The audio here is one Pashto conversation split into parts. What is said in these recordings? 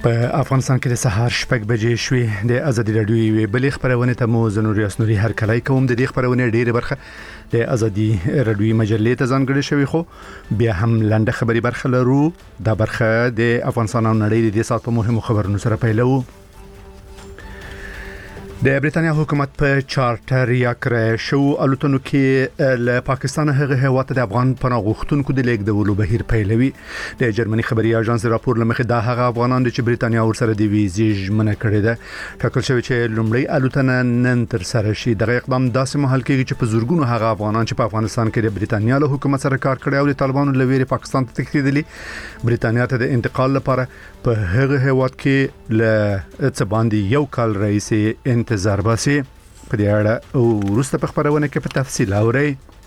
په افغانستان کې د سهار 6 بجې شوې د ازادي رادیو یوې بلې خبرونه ته مو زنوري اسنوري هر کله کوم د دې خبرونه ډېره برخه د ازادي رادیو مجلې ته ځانګړې شوی خو بیا هم لنډه خبري برخه لرو دا برخه د افغانستان او نړۍ د سات په مهمو خبرونو سره پیلو د بریتانیا حکومت په چارټر یا کړی شو الوتنو کې له پاکستان هغه هیواد د افغان پناه غوښتونکو د لیږدولو بهیر پیلوي د جرمني خبري اژانس راپور لمخې دا هغه افغانان چې بریتانیا ورسره د ویزې ژمنه کړې ده ټاکل شوی چې لومړی الوتنه نن تر سره شي دغه اقدام داسې مهال کې چې په زورګونو هغه افغانان چې په افغانستان کې د بریتانیا له حکومت سره کار کړی او د طالبانو لویری پاکستان ته تښتېدلي بریتانیا ته د انتقال لپاره په هغه هیواد کې له څه باندې یو کال رئیس انتظار باسي په دې اړه ورسته په خبرونه کې په تفصیل اوري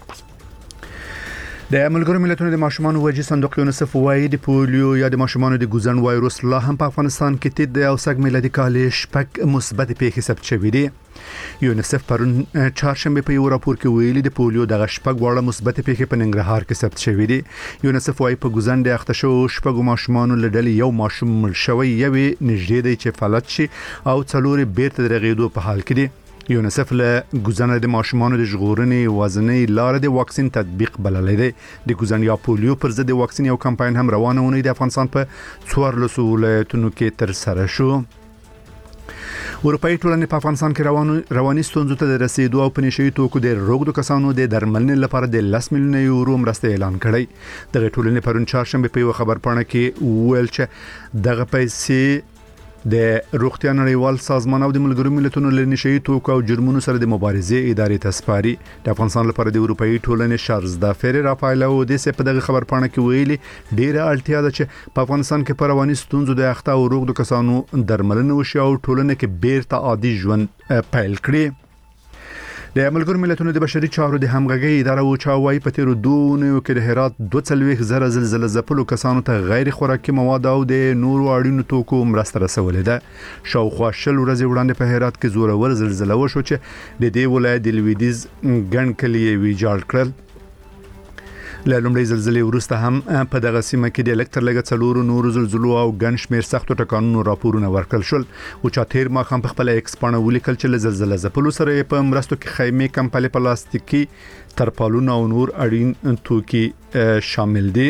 د ملګرو ملتونو د ماشومان وجې صندوق یونیسف وايي د پولیو یا د ماشومان د ګوزن وایروس لا هم په افغانستان کې تید او سګ میلادي کال شپږ مثبت پیښې ثبت شوې دي یونیسف پرون چهارشنبه په یو راپور کې ویلي د پولیو د شپږ وړه مثبت پیښې په ننګرهار کې ثبت شوې دي یونیسف وايي په ګوزن د اخته شو شپږ ماشومان لړل یو ماشوم مړ شوی یوه نږدې دی چې فلج شي او څلوري بیرته درغېدو په حال کې دي یونیسف له ګوزن د ماشومان د ژغورنې وزنې لار د واکسین تطبیق بللې ده د ګوزن یا پولیو پر ضد واکسین یو کمپاین هم روانه ونی د افغانستان په 14 ولایتونو کې تر سره شو اروپאי ټولنې په افغانستان کې رواني ستونزو ته د رسیدو او پنځشي توکو د روغتو کسانو د درملنې لپاره د 10 میلیون یورو مرسته اعلان کړی دغه ټولنې پرون چهارشنبه په خبر پاڼه کې ویل چې دغه پیسې د روغتیا نړیوال سازمان او د ملګرو ملتونو له نشي توکو او جرمونو سره د مبارزې ادارې تسپاري د افغانستان لپاره د اروپאי ټولنې شارز د فری رافایل او د سه په دغه خبر پاڼه کې ویلي ډیره اړتیا ده چې په افغانستان کې پر رواني ستونزو د اخته او روغتو کسانو درملنه وشي او ټولنه کې بیرته عادي ژوند پیل کړي د ملګرو ملتونو د بشري چارو د همغږي اداره او چاوي په تیر دونو کې د هرات 240 زره زلزلې زپلو کسانو ته غیر خوراکي مواد او د نورو اړینو توکو مرسته رسولې ده شاوخوا شل ورځې وړاندې په هرات کې زورور زلزلہ وشو چې د دې ولایت د لویدیز ګڼ کلیې ویجاړ کړل له لومړۍ زلزلې وروسته هم په دغه سیمه کې د الکتر لګ څلورو نورو زلزلو او ګڼ شمېر سختو ټکانونو راپورونه ورکړل شول او چاتیر ما هم په خپل ایکس پاڼه ولیکل چې له زلزلې زپلو سره په مرستو کې خیمه کمپلې پلاستیکي ترپالونه او نور اړین توکي شامل دي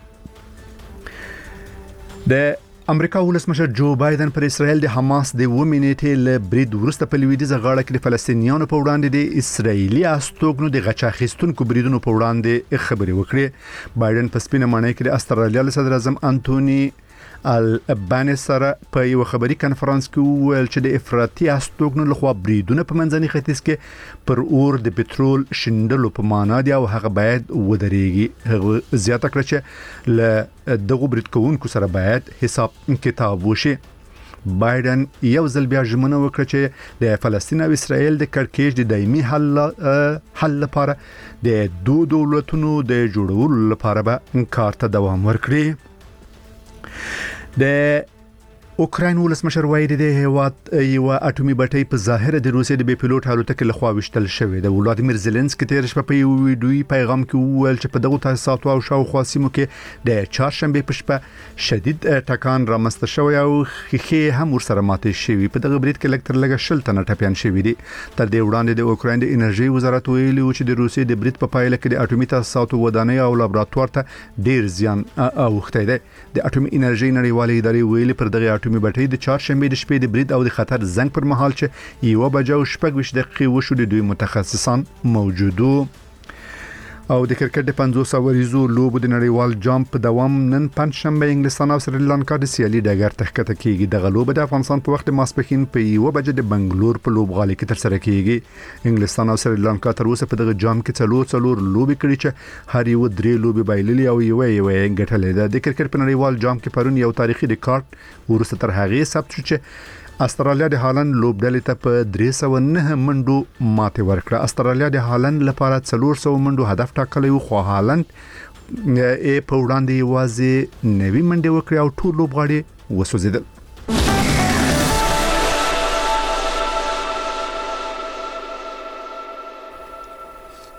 د امریکا ولسمشر جو بایدن پر اسرائیل د حماس د ومنېټې له برید ورسته په لویدیزه غاړه کې د فلسطینیانو په وړاندې د اسرائیلي استوګنو د غچاخستونکو بریدونو په وړاندې خبرې وکړې بایدن په سپینه مانۍ کې د استرالیا صدر اعظم انټونی البانیز سره په یو خبري کانفرنس کې ویل چې د افراطي استوګنو لخوا بریدونه په منځني ختیځ کې پر اور د پټرول شندلو په معنا دی او هغه باید ودرېږي هغه زیاته کړ چې له دغه برید کوونکو سره باید حساب کتاب وشي بایدن یو ځل بیا ژمنه وکړه چې د فلسطین او اسرائیل د کړکېچ د دایمي حل لپاره د دوه دولتونو د جوړولو لپاره به کار ته دوام ورکړي د اوکراین ولسمشر وایي د هیواد یو اټومي بټۍ په ظاهر د روسیې د بي پيلوټ الوتکې لخوا وشتل شوې د ولادیمیر زيلنسکي تیر شپه په یو ویډیوي پیغام کې وویل چې په دغه تاسیساتو او شاوخوا سیمو کې د چهارشنبه په شپه شدید ټکان رامنځته شوی او خېخې هم ورسره ماتې شوی په دغه برید کې لکتر لګه شل تنه ټپيان شوی دي تر دې وړاندې د اوکراین د انرژي وزارت ویلي چې د روسیې د برید په پایله کې د اټومي تاسیساتو ودانۍ او لابراتوار ته ډیر زیان اوخته دی د اټومي انرژي نړیوالې ادارې ویلي پر دغه اټومي بټۍ د چهارشنبه د شپې د برید او د خطر زنګ پر مهال چې یو بجو شپږ وش دقیقې وشو د دوی متخصصان موجودو او د کرکټ د 500 وریزو لوب د نړیوال جام په دوام نن پنځشنبه انګلستان او سریلانکا د سیالي ډګر تخکته کیږي د غلوب د افغانستان په وخت ماسپخین په یو بجې د بنگلور په لوبغالي کې تر سره کیږي انګلستان او سریلانکا تر اوسه په دغه جام کې څلور لوبي کړي چې هر یو درې لوبي بایللي او یو ګټلې ده د کرکټ په نړیوال جام کې پرون یو تاریخي ریکارډ ورسته تر هغه ثبت شو چې استرالیا د هالند لوبډلې ته په 309 منډو ماته ورکړه استرالیا د هالند لپاره 400 منډو هدف ټاکلی و خو هالند په وړاندې یوازې 90 منډې وکړې او ټول لوبغاړي وسوځیدل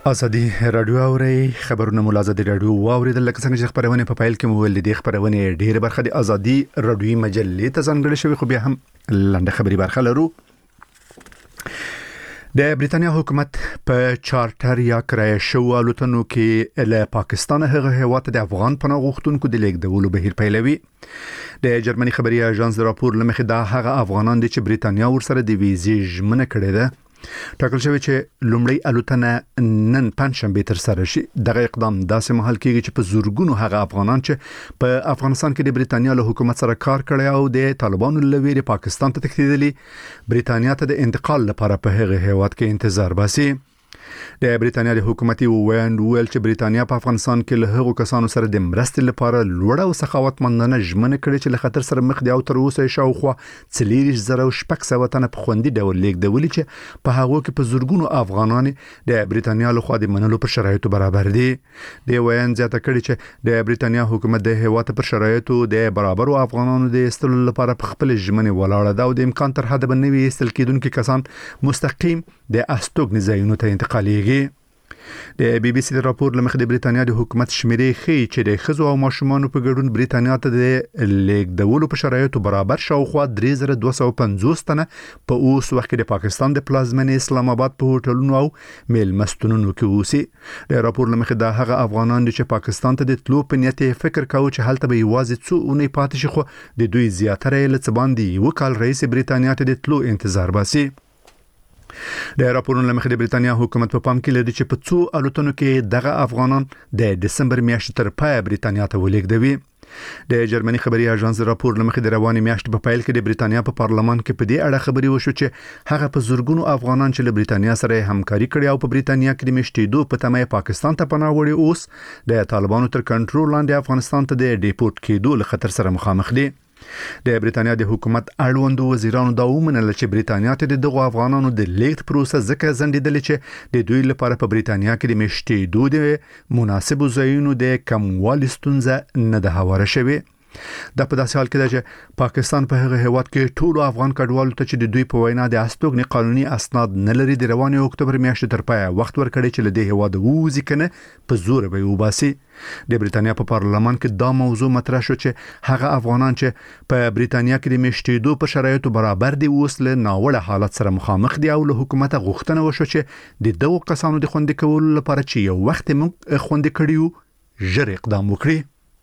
ازادي رادیو اوري خبرونه ملازمه رادیو واوریدل لکه څنګه چې خبرونه په فایل کې مول دي خبرونه ډیره برخه د ازادي رادیو مجلې ته ځانګړې شوی خو بیا هم لنډه خبري برخه لرو. د بریتانیا حکومت په چارټر یا کرایه شو الوتنو کې له پاکستان هغه هیواد د افغان پناه غوښتونکو د لیږدولو بهیر پیلوي. د جرمني خبري اژانس د راپور لمخې دا هغه افغانان دي چې بریتانیا ورسره د ویزې ژمنه کړې ده. ټاکل شوی چې لومړی الوتنه نن پنځشنبه تر سره شي. دغه اقدام داسې مهال کېږي چې په زورګونو هغه افغانان چې په افغانستان کې د بریتانیا له حکومت سره کار کړی او د طالبانو له ویرې پاکستان ته تښتېدلي بریتانیا ته د انتقال لپاره په هغه هیواد کې انتظار باسي. د بریتانیا د حکومتي ویل چې بریتانیا په افغانستان کې له هغو کسانو سره د مرستې لپاره لوړ او سخاوتمندانه ژمنه کړې چې له خطر سره مخ دي او تر اوسه شاوخوا 40,600 تنه په خوندي ډول لیږدولي چې په هغو کې په زورګونو افغانان د بریتانیا لخوا د منلو پر شرایطو برابر دي. د ویان زیاته کړي چې د بریتانیا حکومت د هیواد پر شرایطو د برابرو افغانانو د استلو لپاره په خپل ژمنه ولاړه ده او د امکان تر حد بنوي استل کېدونکو کسان مستقیم د استوګنې ځایونو ته انتقالېږي. د بي بي سي د راپور لمخې د بریتانیا د حکومت شمیرې ښیي چې د ښځو او ماشومانو په ګډون بریتانیا ته د لیږدولو په شرایطو برابر شاوخوا 3250 تنه په اوس وخت کې د پاکستان د پلازمینې اسلام آباد په هوټلونو او میلمستونونو کې اوسي. د راپور لمخې دا هغه افغانان دي چې پاکستان ته د تلو په نیت فکر کاوه چې هلته به یوازې څو اونۍ پاتې شي، خو د دوی زیاتره یې له څه باندې یو کال رئیس بریتانیا ته د تلو انتظار باسي. د راپورونو لمخې د بریتانیا حکومت په پام کې لري چې په څو الوتنو کې دغه افغانان د دسمبر میاشتې تر پای بریتانیا ته ولیږدوي. د جرمني خبري اژانس راپور لمخې د رواني میاشتې په پیل کې د بریتانیا په پارلمان کې په دې اړه خبري وشو چې هغه په زورګونو افغانان چې له بریتانیا سره همکاري کړي او په بریتانیا کې د میشتېدو په تمه پاکستان ته پناه وړي اوس د طالبانو تر کنټرول لاندې افغانستان ته د ډیپورت کېدو له خطر سره مخامخ دي. د بریتانیا د حکومت اړوندو وزیرانو دا ومنل چې بریتانیا ته دغه افغانانو د لیږد پروسه ځکه ځنډېدلې چې د دوی لپاره په بریتانیا کې د میشتېدو د مناسبو ځایونو د کموالي ستونزه نه ده هواره شوې. دا په داسې حال کې ده چې پاکستان په هغه هیواد کې ټولو افغان کډوالو ته چې د دوی په وینا د استوګنې قانوني اسناد نه لري د رواني اکتوبر میاشتې تر پای وخت ورکړي چې له دې هیواد ووځي کنه په زور به وباسي. د بریتانیا په پارلمان کې دا موضوع مطرح شو چې هغه افغانان چې په بریتانیا کې د میشتېدو په شرایطو برابر دي اوس له ناوړه حالت سره مخامخ دي او له حکومت غوښتنه وشو چې د دغو کسانو د خوندي کولو لپاره چې یو وخت موږ خوندي کړیو ژر اقدام وکړي.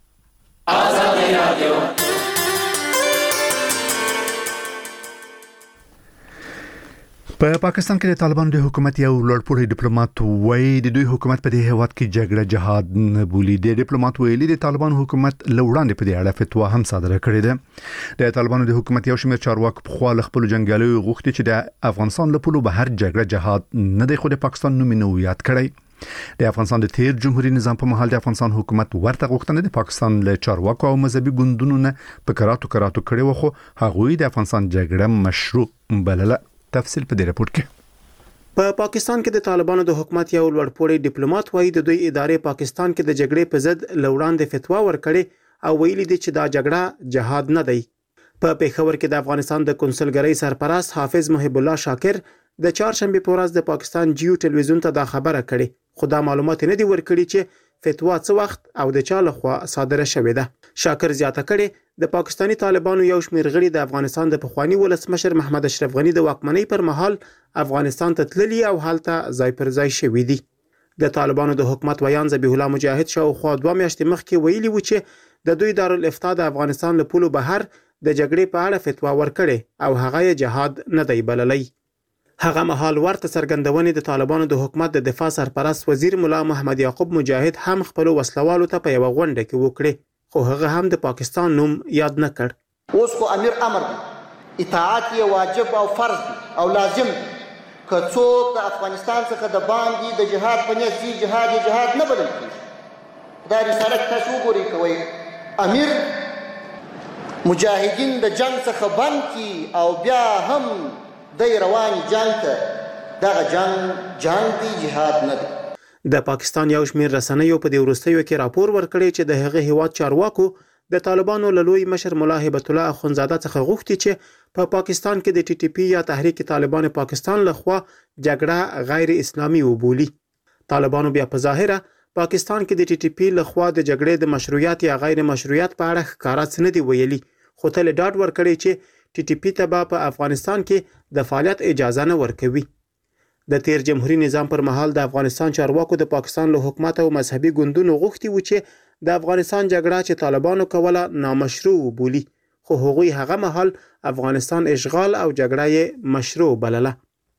په پاکستان کې د طالبانو د حکومت یو لوړپوړی ډیپلوماټ وایي د دوی حکومت په دې هیواد کې جګړه جهاد نه بولي. د ډیپلوماټ ویلي د طالبانو حکومت لوړاندې په دې اړه فتوا هم صادره کړې ده. د طالبانو د حکومت یو شمېر چارواکي په خپل خپل جنگیالیو غوښتي چې د افغانستان له پولو بهر جګړه جهاد نه دی، خو د پاکستان نوم نه یاد کړی. د افغانستان د تیر جمهوریت نظام په محل د افغانستان حکومت ورته غوښتنه د پاکستان له چارواکو او مذهبي ګوندونو نه په کراتو کړي و، خو هغوی د افغانستان جګړه مشروع بلله. تفصیل په دې رپورت کې. په پاکستان کې د طالبانو د حکومت یو لوړپوړی ډیپلوماټ وایي د دوی ادارې پاکستان کې د جګړې په ضد لوړاندې فتوا ورکړي او ویلي دي چې دا جګړه جهاد نه دی. په پیښور کې د افغانستان د کنسولګرۍ سرپرست حافظ محب الله شاکر د چهارشنبه په ورځ د پاکستان جیو ټلویزیون ته دا خبره کړې، خو دا معلومات نه دي ورکړي چې فتوا څه وخت او د چا لخوا صادره شوې ده. شاکر زیاته کړي د پاکستانی طالبانو یو شمېر غړي د افغانستان د پخوانی ولسمشر محمد اشرف غنی د واکمنۍ پر مهال افغانستان ته تللي او هلته ځای پر ځای شوي دي. د طالبانو د حکومت ویان ذبیح الله مجاهد شاوخوا 2 میاشتې مخکې ویلي و چې د دوی دارالافتا د افغانستان له پولو بهر د جګړې په اړه فتوا ورکړي او هغه جهاد نه دی بللی. هغه مهال ورته څرګندونې د طالبانو د حکومت د دفاع سرپرست وزیر مولا محمد یعقوب مجاهد هم خپل وسلوالو ته په یو غونډه کې وکړي، خو هغه هم د پاکستان نوم یاد نه کړ. اوس خو امیر امر اطاعت یې واجب او فرض او لازم که څوک د افغانستان څخه د باندې د جهاد په نیت ځي جهاد نه بلل کېږي. دا رسالت تاسو وګورئ کوئ امیر مجاهدین د جنگ څخه بند کی او بیا هم د رواني جنگ ته دغه جنگ دی جهاد نه دی. د پاکستان یو شمېر رسنیو په دې وروستیو کې راپور ورکړی چې د هغه هیواد چارواکو د طالبانو له لوی مشر مولا هبت الله اخونزاده څخه غوښتي چې په پاکستان کې د ټي ټي پی یا تحریک طالبان پاکستان لخوا جګړه غیر اسلامي وبولي. طالبانو بیا په ظاهره پاکستان کې د ټي ټي پی لخوا د جګړې د مشروعیت یا غیر مشروعیت په اړه ښکارا څه نه دی ویلي، خو تل ډاډ ورکړی چې ټي ټي پی ته په افغانستان کې د فعالیت اجازه نه ورکوي. د تیر جمهوریت نظام پر مهال د افغانستان چارواکو د پاکستان له حکومت او مذهبي ګوندونو غوښتي و چې د افغانستان جګړه چې طالبانو کوله نامشروع وبولي، خو هغوی هغه مهال افغانستان اشغال او جګړه یې مشروع بلله.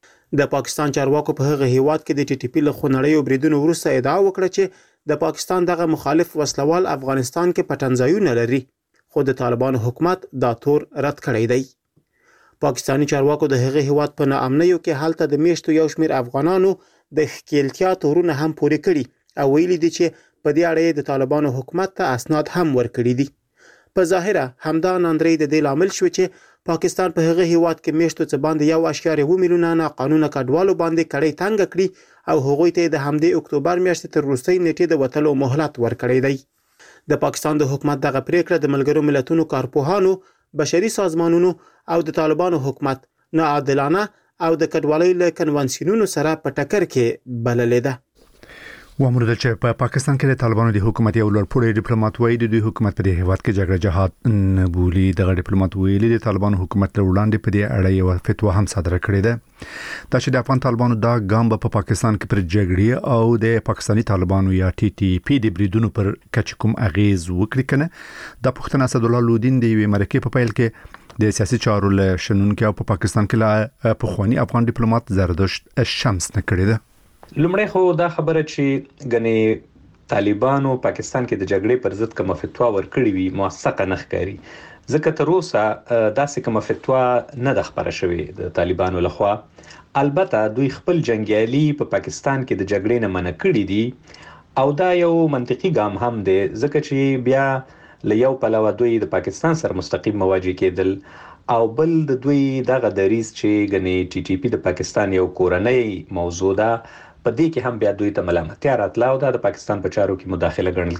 د پاکستان چارواکو په هغه هیواد کې د ټي ټي پی له خونړیو بریدونو وروسته ادعا وکړه چې د پاکستان دغه مخالف وسلوال افغانستان کې پټنځایونه لري، خو د طالبانو حکومت دا تور رد کړی دی. پاکستانی چارواکو د هغه هیواد په ناامنیو کې حالت د میشتو یو شمیر افغانانو د ښکیلتیا تورونه هم پوري کړي او ویلي دي چې په دې اړه د طالبانو حکومت ته اسناد هم ورکړي دي. په ظاهره همدا ناندري د دې لامل شو چې پاکستان په هغه هیواد کې میشتو څخه باندې 1.2 میلیونه ناقانونه کډوالو باندې کړي تنګ کړي او هغوی ته د همدې اکتوبر میاشتې تر وروستۍ نیټې د وټلو مهلت ورکړی دی. د پاکستان د حکومت دغه پریکړه د ملګرو ملتونو کارپوهانو، بشري سازمانونو او د طالبانو حکومت ناعادلانه او د کډوالۍ له کنوانسیونونو سره په ټکر کې بللې ده. وامر د چې په پاکستان کې د طالبانو د حکومت یو لوړپوړی ډیپلوماټ وایي د دوی حکومت په دې هیواد کې جګړه جهاد نه بولي. دغه ډیپلوماټ ویلي د طالبانو حکومت له وړاندې په دې اړه یو فتوا هم صادره کړې ده دا چې د افغان طالبانو دا ګام په پاکستان کې پر جګړې او د پاکستاني طالبانو یا ټي ټي پی د بریدونو پر کچ کوم اغیز وکړي کنه. د پښتون اسد الله لودین د یوې مرکې په پیل کې د سیاسي چارو له شنونکو په پاکستان کې لا پخوانی افغان ډیپلوماټ زردشت شمس نه کړی ده. لومړی خو دا خبره چې غني طالبانو پاکستان کې د جګړې پر ضد کوم فتوا ورکړې وي موثقه نه ښکاري، ځکه تر اوسه داسې کوم فتوا نه د خبره شوې د طالبانو لخوا. البته دوی خپل جنگیالي په پاکستان کې د جګړې نه منع کړي دي او دا یو منطقي ګام هم دی، ځکه چې بیا له یو پلوه دوی د پاکستان سره مستقیم مواجه کېدل او بل د دوی دغه دریز چې غني ټي ټي پی د پاکستان یو کورنۍ موضوع ده، په دې کې هم بیا دوی ته ملامتیا راتله او د پاکستان په چارو کې مداخله ګڼل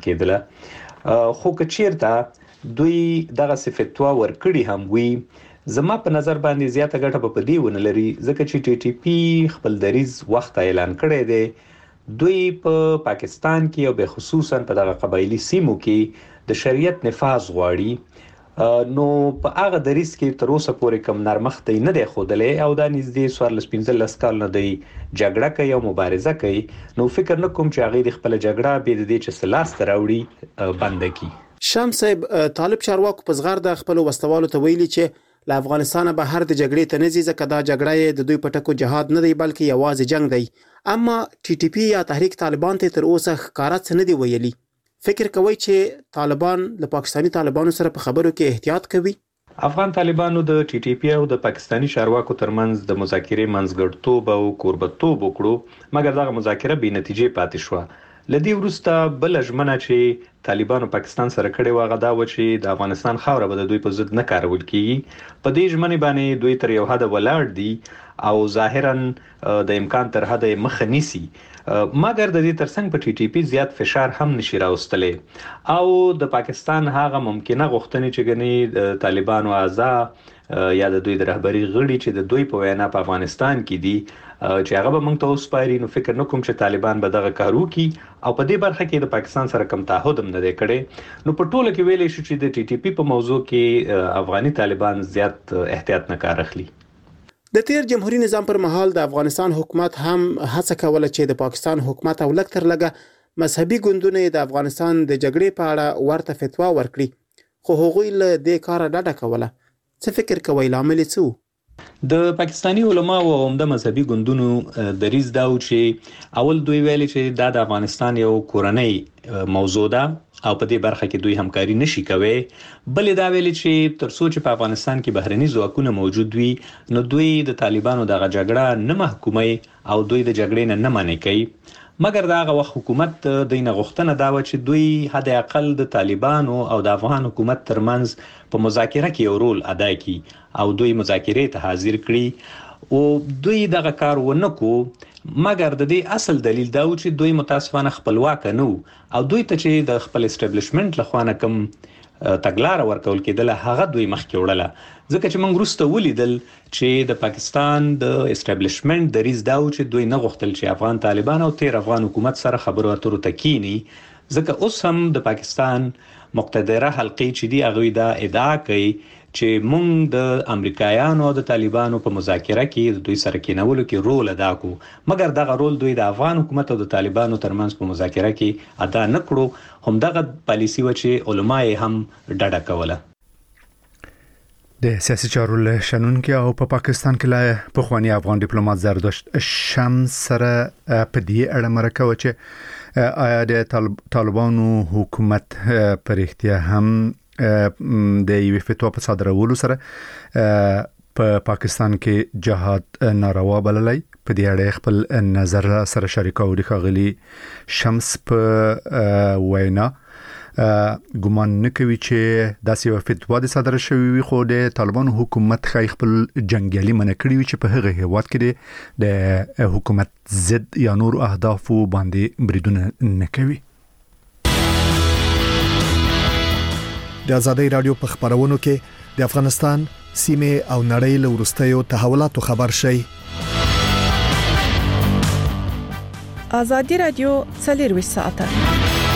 کېدله. خو که چیرته دوی دغه فتوا ورکړي هم وي، زما په نظر باندې زیاته ګټه په دې ونه لري، ځکه چې ټي ټي پی خپل دریز وخت اعلان کړی دی. دوی په پاکستان کې او به خصوصا په دغه قبایلی سیمو کې د شریعت نفاذ غواړي، نو په هغه دریس کې تر اوسه پورې کم نرمښت نه دی ښودلی او دا نږدې 14-15 کال نه دی جګړه کوي او مبارزه کوي. نو فکر نه کوم چې هغه د خپل جګړه به د دې چې سلاس ته راوړي بند کړي. شمس صاحب، طالب چارواکو په صغر د خپل وسوالو ته ویلي چې له افغانستان بهر د جګړې ته نه ځي، ځکه دا جګړه د دوی په ټکو جهاد نه دی بلکې یوازې جنگ دی. اما ټي ټي پی یا تحریک طالبان ته تر اوسه ښکارا څه نه دی ویلي. فکر کوي چې طالبان له پاکستانی طالبانو سره په خبرو کې احتیاط کوي؟ افغان طالبانو د ټي ټي پی او د پاکستانی چارواکو ترمنځ د مذاکرې منځګړیتوب او کوربتوب وکړو، مګر دغه مذاکره بې نتیجې پاتې شوه. لدی وروسته بل ژمنه چې طالبانو پاکستان سره کړې و غدا و چې د افغانستان خاوره به د دوی په ضد نه کارول کیږي. په دې ژمنې باندې دوی تر یو حد ولاړ دي او ظاهرا د امکان تر حد مخ نیسي، مګر د دې ترڅنګ په ټي ټي پی زیات فشار هم نشي راوستلې او د پاکستان هغه ممکنه غوښتنې چې غني طالبانو اعضاء یا د دوی د رهبری غړي چې د دوی په وینا په افغانستان کې دي چې هغه به موږ ته وسپاري، نو فکر نه کوم چې طالبان به دغه کارو کوي او په دې برخه کې د پاکستان سره کوم تعهد هم نه دی کړی. نو په ټوله کې ویلې شو چې د ټي ټي پی په موضوع کې افغاني طالبان زیات احتیاط نه کار اخلي. د تیر جمهوریت نظام پر مهال د افغانستان حکومت هم هڅه کوله چې د پاکستان حکومت او لږ تر لږه مذهبي ګوندونه د افغانستان د جګړې په اړه ورته فتوا ورکړي، خو هغوی له دې کاره ډډه کوله. څه فکر کوئ لامل څه؟ د پاکستانی علما او عمده مذهبي ګوندونو دریز دا و چې اول دوی ویلي چې دا د افغانستان یو کورنۍ موضوع ده او په دې برخه کې دوی همکاري نشي کوي. بل دا ویلي چې تر څو چې په افغانستان کې بهرني ځواکونه موجود وي نو دوی د طالبانو دغه جګړه نه محکومي او دوی د جګړې نه منع کوي. مګر دا هغه وخت حکومت د نه غوښتنه دا و چې دوی حد اقل د طالبانو او د افغان حکومت ترمنځ په مذاکره کې یو رول ادا کړي او دوی مذاکرې ته حاضر کړي او دوی دغه کار ونه کو. مګر د دې اصل دلیل دا و چې دوی متاسفانه خپلواک نه وو او دوی ته چې د خپل اسټابلیشمنت لخوا نه کوم تګلارې ورکول کېدل هغه دوی مخکې وړله ځکه چې موږ وروسته ولیدل چې د پاکستان د اسټابلیشمنت دریځ دا و چې دوی نه غوښتل چې افغان طالبان او تیر افغان حکومت سره خبرو اترو ته کینی ځکه اوس هم د پاکستان مقتدره حلقې چې دی هغه دا ادعا کوي چې موږ د امریکایانو او د طالبانو په مذاکره کې د دوی سره کېنولو کې رول ادا کوو مګر دغه رول دوی د افغان حکومت او د طالبانو ترمنځ په مذاکره کې ادا نه کړو همدغه پالیسی و چې علما یې هم ډډه کوله د سیاسي چارو له شنونکو او په پاکستان کې لا پخوانی افغان ډیپلوماټ زردشت شمس سره په دې اړه مرکه و چې آیا د طالبانو حکومت پر اختیار هم د یوې فتوا په صادرولو سره په پاکستان کې جهاد ناروا بللی په دې اړه خپل نظر سره شریکو د ښاغلي شمس په وینا ګومان نکوي چې داسې یو فتوا د صادره شوی وي خو د طالبانو حکومت خپل جنگیالي منع کړی وي چې په هغه هیواد کې د حکومت ضد یا نور اهداف باندې بریدونه نه کوي د ازادي رادیو په خبرونو کې د افغانستان سیمه او نړۍ له ورستیو تحولاتو خبر شي ازادي رادیو 24 ساعته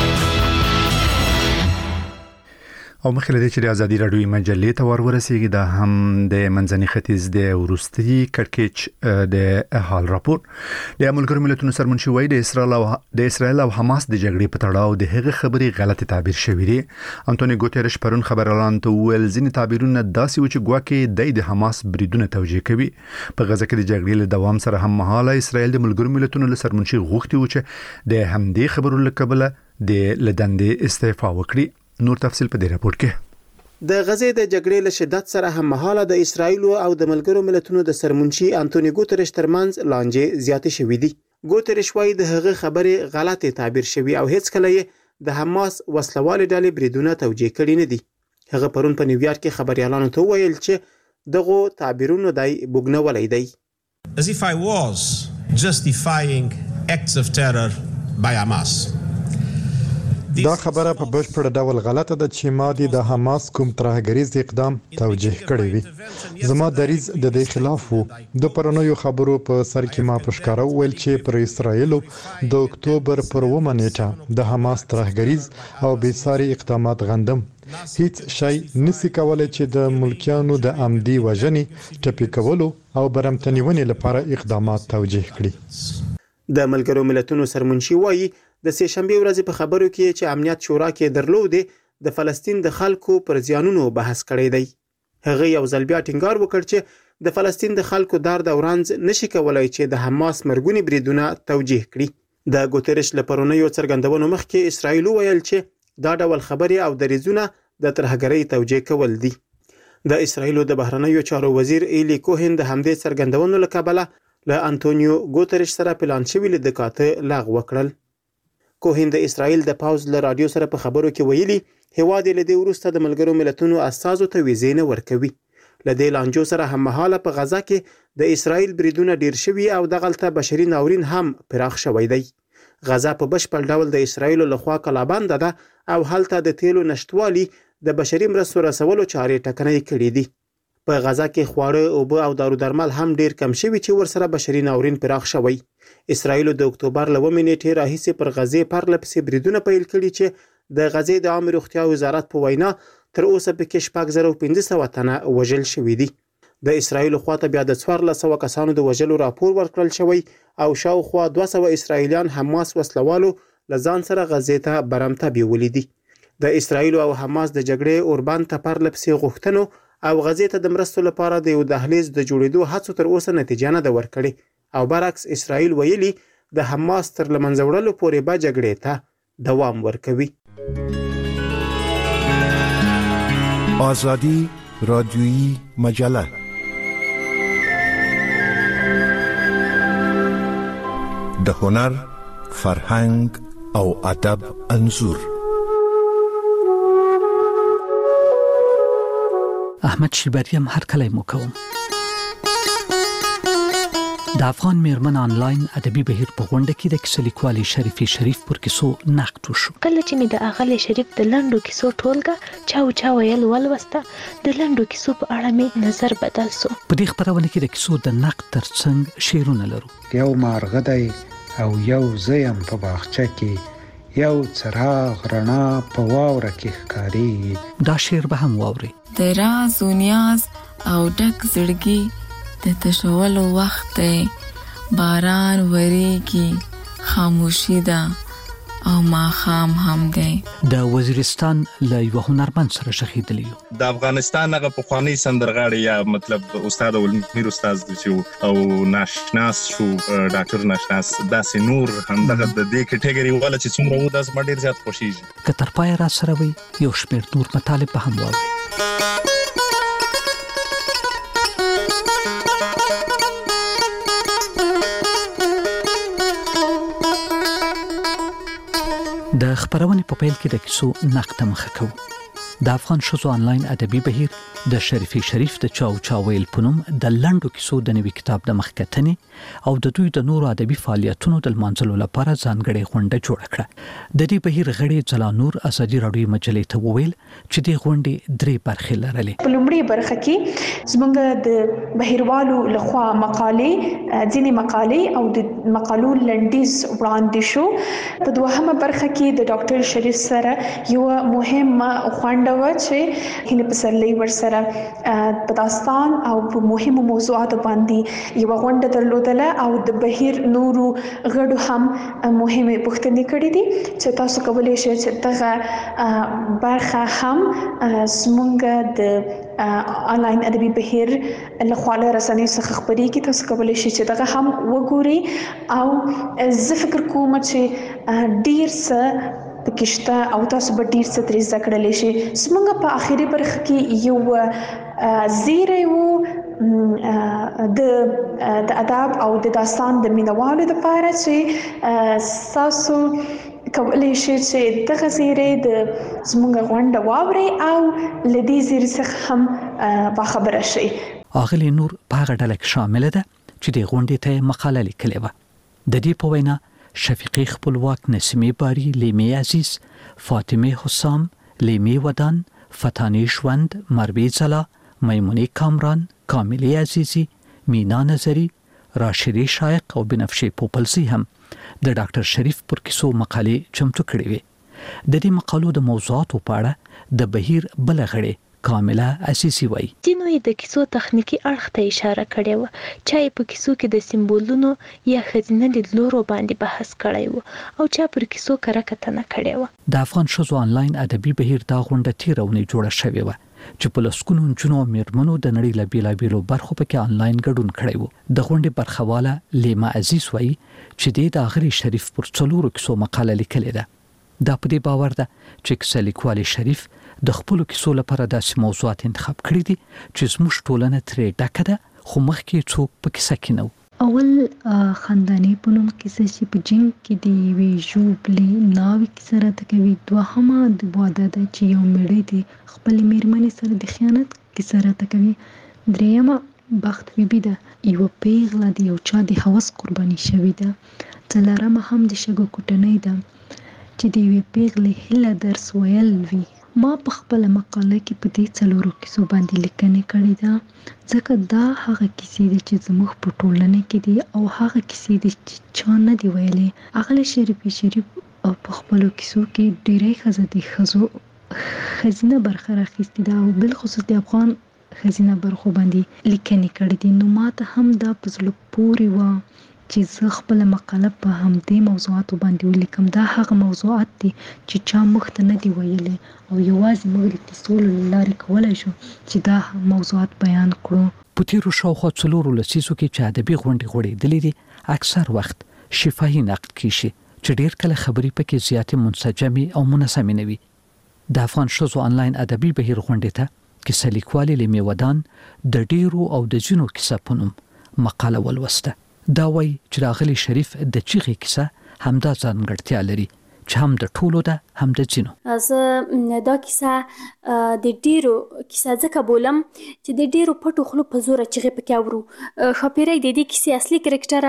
او مخکې له چې د ازادي رادیو مجلې ته ورسیږي دا هم د منځني ختیځ د ورستي کړکېچ د حال راپور د ملګرو ملتونو سرمنشي وایي د اسرائیل او حماس د جګړې په تړاو د هغه خبرې غلط تعبیر شوی دی انټونی ګوتيرش پرون خبر اعلان ته ویل ځینې تعبیرونه داسې و چې ګواکې د حماس بریدونه توجیه کوي په غزه کې د جګړې له دوام سره هم مهاله اسرائیل د ملګرو ملتونو له سرمنشي غوښتي و چې د همدې خبرو لکبله د لدندې استعفا وکړي نور تفصيل په دې راپور کې د غزې د جګړې له شدت سره هم مهاله د اسرایل او د ملګرو ملتونو د سرمنشي انټونی ګوتيرش ترمنځ لانجې زیاتې شوې دي ګوتيرش وايي د هغه خبرې غلطه تعبیر شوی او هیڅ کله یې د حماس وسلوال ډلې بریدونه توجیه کړي نه دي هغه پرون په نیویارک کې خبريالانو ته ویل چې دغه تعبیرونو دای بوګنولای دی As if I was justifying acts of terror by Hamas دا خبره په بشپړ ډول غلطه ده چې ما د حماس کوم ترهګریز اقدام توجیه کړی وي زما دریځ د دې خلاف وو د پرونیو خبرو په سر کې ما پښکارو ویل چې پر اسرایل د اکتوبر پر 1 نیټه د حماس ترهګریز او بیساري اقدامات غندم هیڅ شی نسی کولای چې د ملکیانو د عمدي وژنې ټپي کولو او برمتنیونې لپاره اقدامات توجیه کړي د ملګرو ملتونو سرمنشي وایي د سه شنبه ورځ په خبرو کې چې امنیت شورا کې درلودې د فلسطین د خلکو پر زیانونو بحث کړی دی هغه یو ځل بیا ټینګار وکړ چې د فلسطین د خلکو درد او رنځ نشي کولای چې د حماس مرګونی بریدونه توجیه کړي د ګوتيرش لپارونیو څرګندونو مخکې اسرائیل ویل چې دا ډول خبري او دریزونه د ترهګرۍ توجیه کول دي د اسرائیل د بهرنیو چارو وزیر ایلی کوهن د همدې څرګندونو لکبله له انټونیو ګوتيرش سره پلان شوی لیدکاته لغوه کړل کوهن د اسرائیل د پاوز له رادیو سره په خبرو کې ویلي هواد له دې ورسته د ملګرو ملتونو اساسو ته ویزې نه ورکوي لدې لانجو سره هم مهاله په غزا کې د اسرائیل بریدونه ډیر شوي او دغلطه بشري ناورین هم پراخ شوی دی غزا په بشپړ ډول د اسرائیل له خوا کلابند ده او هلته د تیلو نشټوالي د بشري مرستو رسولو چارې ټکنۍ کړې دي په غزا کې خواړه او دارو درمل هم ډیر کم شوي چې ورسره بشري ناورین پراخ شوی اسرائیل د اکتوبر له 1 نیټې راهیسې پر غزې پرلپسې بریدونه پیل کړي چې د غزې د عامه روغتیا وزارت په وینا تر اوسه پکې 1500 تنه وژل شوي دي د اسرائیل خواته بیا د 1400 کسانو د وژلو راپور ورکړل شوی او شاوخوا 200 اسرائیلیان حماس وسلوالو لزان سره غزې ته برمته بیولې دي د اسرائیل او حماس د جګړې اوربان ته پرلپسې غوښتنو او غزې ته د مرستو لپاره د یو دهلیز د جوړېدو هڅو تر اوسه نتیجه نه ده ورکړې او برعکس اسرائیل ویلي د حماس تر لمنځه وړلو پورې به جګړې ته دوام ورکوي ازادي رادیویی مجله د هنر فرهنګ او ادب انځور احمد شیبریم هر کله مو کوم د افغان میرمن آنلاین ادبي بهیر په غونډه کې د کیسه لیکوالې شریفې شریف پر کیسو نقد وشو. کله چې مې د اغلې شریف د لنډو کیسو ټولګه چا ویل ولوسته، د لنډو کیسو په اړه مې نظر بدل سو. په دې خبرونه کې د کیسو د نقد ترڅنګ شعرونه لرو. یو مارغه دی او یو زیم په باغچه کې، یو څراغ رڼا په واوره کې ښکاري. دا شعر به هم واوري. د راز و نیاز او ډک زړګي د تشولو وخت دی، باران وریږي خاموشي ده او ماښام هم دی. د وزیرستان له یو هنرمند سره شخیدلی یو. د افغانستان هغه پخوانی سندرغاړی یا مطلب استاد ولمیر استاد چې او ناشناس شو ډاکټر ناشناس داسې نور هم دغه د دې کټګوري ولا چې څومره و داس ډیر زیات خوشیږي. که تر پای را سره وي یو شمېر نور مطالب هم واوري. د خبرونې په پیل کې د کیسو نقد مخه کوو. د افغان ښځو آنلاین ادبي بهیر د شریفې شریف د چاویل په نوم د لنډو کیسو د نوي کتاب د مخکتنې او د دوی د نورو ادبي فعالیتونو د لمانځلو لپاره ځانګړې غونډه جوړه کړه. د دې بهیر غړي ځلا نور ازادي راډیو مجلې ته وویل چې د غونډې 3 برخې لرلې. په لومړۍ برخه کې زموږ د بهیروالو لخوا ځینې مقالې او د مقالو لنډیز وړاندې شو. په دوهمه برخه کې د ډاکټر شریف سره یو مهمه غونډه و چې هله پسرلی ورسره په داستان او په مهمو موضوعاتو باندې یو غونډه درلودله او د بهیر نورو غړو هم مهمه پوښتنې کړې دي چې تاسو کولای شئ چې دغه برخه هم زموږ د آنلاین ادبي بهیر له خوا له رسنۍ څخه خبرېږي. تاسو کولای شئ چې دغه هم وګورئ او زه فکر کوم چې ډیر څه پکشته او تاسو به ډیر څه ترې زده کړلی شئ. زموږ په آخري برخه کې یو زیری و د ادب او د داستان د مینوالو لپاره چې تاسو کولای شئ چې دغه زیری د زموږ غونډه واورئ او له دې زیري څخه هم باخبره شئ. اغلې نور په هغه ډله کې شامله ده چې د غونډې ته مقاله لیکلې وه. د دې په وینا شفیقی خپلواک، نسیمه باری، لیمی عزیز، فاطمه حسام، لیمی ودان، فتانی ژوند، مروی ځلا، میمونی کامران، کاملی عزیزی، مینا نظری، راشدی شایق او بنفشه پوپلزی هم د ډاکټر شریف پر کیسو مقالې چمتو کړې وې. د دې مقالو د موضوعاتو په اړه د بهیر بل غړي کامله عزیزی وایي. دینو د کیسو تخنیکی اړخ ته اشاره کړې و، چې په کیسو کې د سمبولونو یا خزینه لیدلورو باندې بحث کړی و او چې پر کیسو کره کتنه کړې و. د افغان ښځو آنلاین ادبي بهیر دا غونډه تیرونه جوړه شوې و چې په لسکونو جنو میرمنو د نړۍ له بیلابیلو برخو پکې آنلاین ګډون کړی و. د غونډې برخواله لیما عزیز وایي چې د اغری شریف پر څلورو کیسو مقاله لیکلې ده. دا په دې باور ده چې کیسه لیکوال شریف د خپل کیسو لپاره داسې موضوعات انتخاب کړی دي چې زموږ ټولنه ترې ډکه ده، خو مخکې څوک په کیسه کې نه. اول خاندانی په نوم کیسه چې په جنګ کې دی وی ژوبلې ناوي کیسه راته کوي. دوهمه د واده ده چې یو میړی دی خپل میرمنې سره د خیانت کیسه راته کوي. دریمه بخت بیبي ده، یو پیغله دی یو چا د هوس قرباني شوی ده. څلورمه هم د شګو کوټنۍ ده چې د یوې پیغلې هیله درس ویل وي. ما په خپل مقاله کې په دې څلورو کیسو باندې لیکنه کړې ده ځکه دا هغه کیسې دي چې زموږ په ټولنه کې دي او هغه کیسې دي چې چا نه دی ویلي. اغلی شریف په خپلو کیسو کې ډېرې ښځې د ښځو ښځینه برخه راخیستې ده او بالخصوص د افغان ښځینه برخو باندې لیکنې کړې دي. نو ما ته هم دا په زړه پورې وه چې زه خپل مقاله په همدې موضوعاتو باندې ولیکم. دا هغه موضوعات دي چې چا موږ ته نه دي ویلي او یوازې موږ د کیسو له لارې کولی شو چې دا موضوعات بیان کړو. په تیرو شاوخوا 4 لسیزو کې چې ادبي غونډې غوړېدلې دي اکثر وخت شفاهي نقد کیږي چې ډېر کله خبرې پکې زیاتې منسجمې او منظمې نه وي. د افغان ښځو آنلاین ادبي بهیر غونډې ته کیسه لیکوالې لیمې ودان د ډېرو او د ځینو کیسه په نوم مقاله ولوسته. دا وایي چې راغلی شریف د چیغې کیسه همدا ځانګړتیا لري چې هم د ټولو ده هم د ځینو. زه دا کیسه د ډیرو کیسه ځکه بولم چې د ډیرو پټو خلو په زور چغې پکې اورو. ښاپیرۍ د دې کیسې اصلي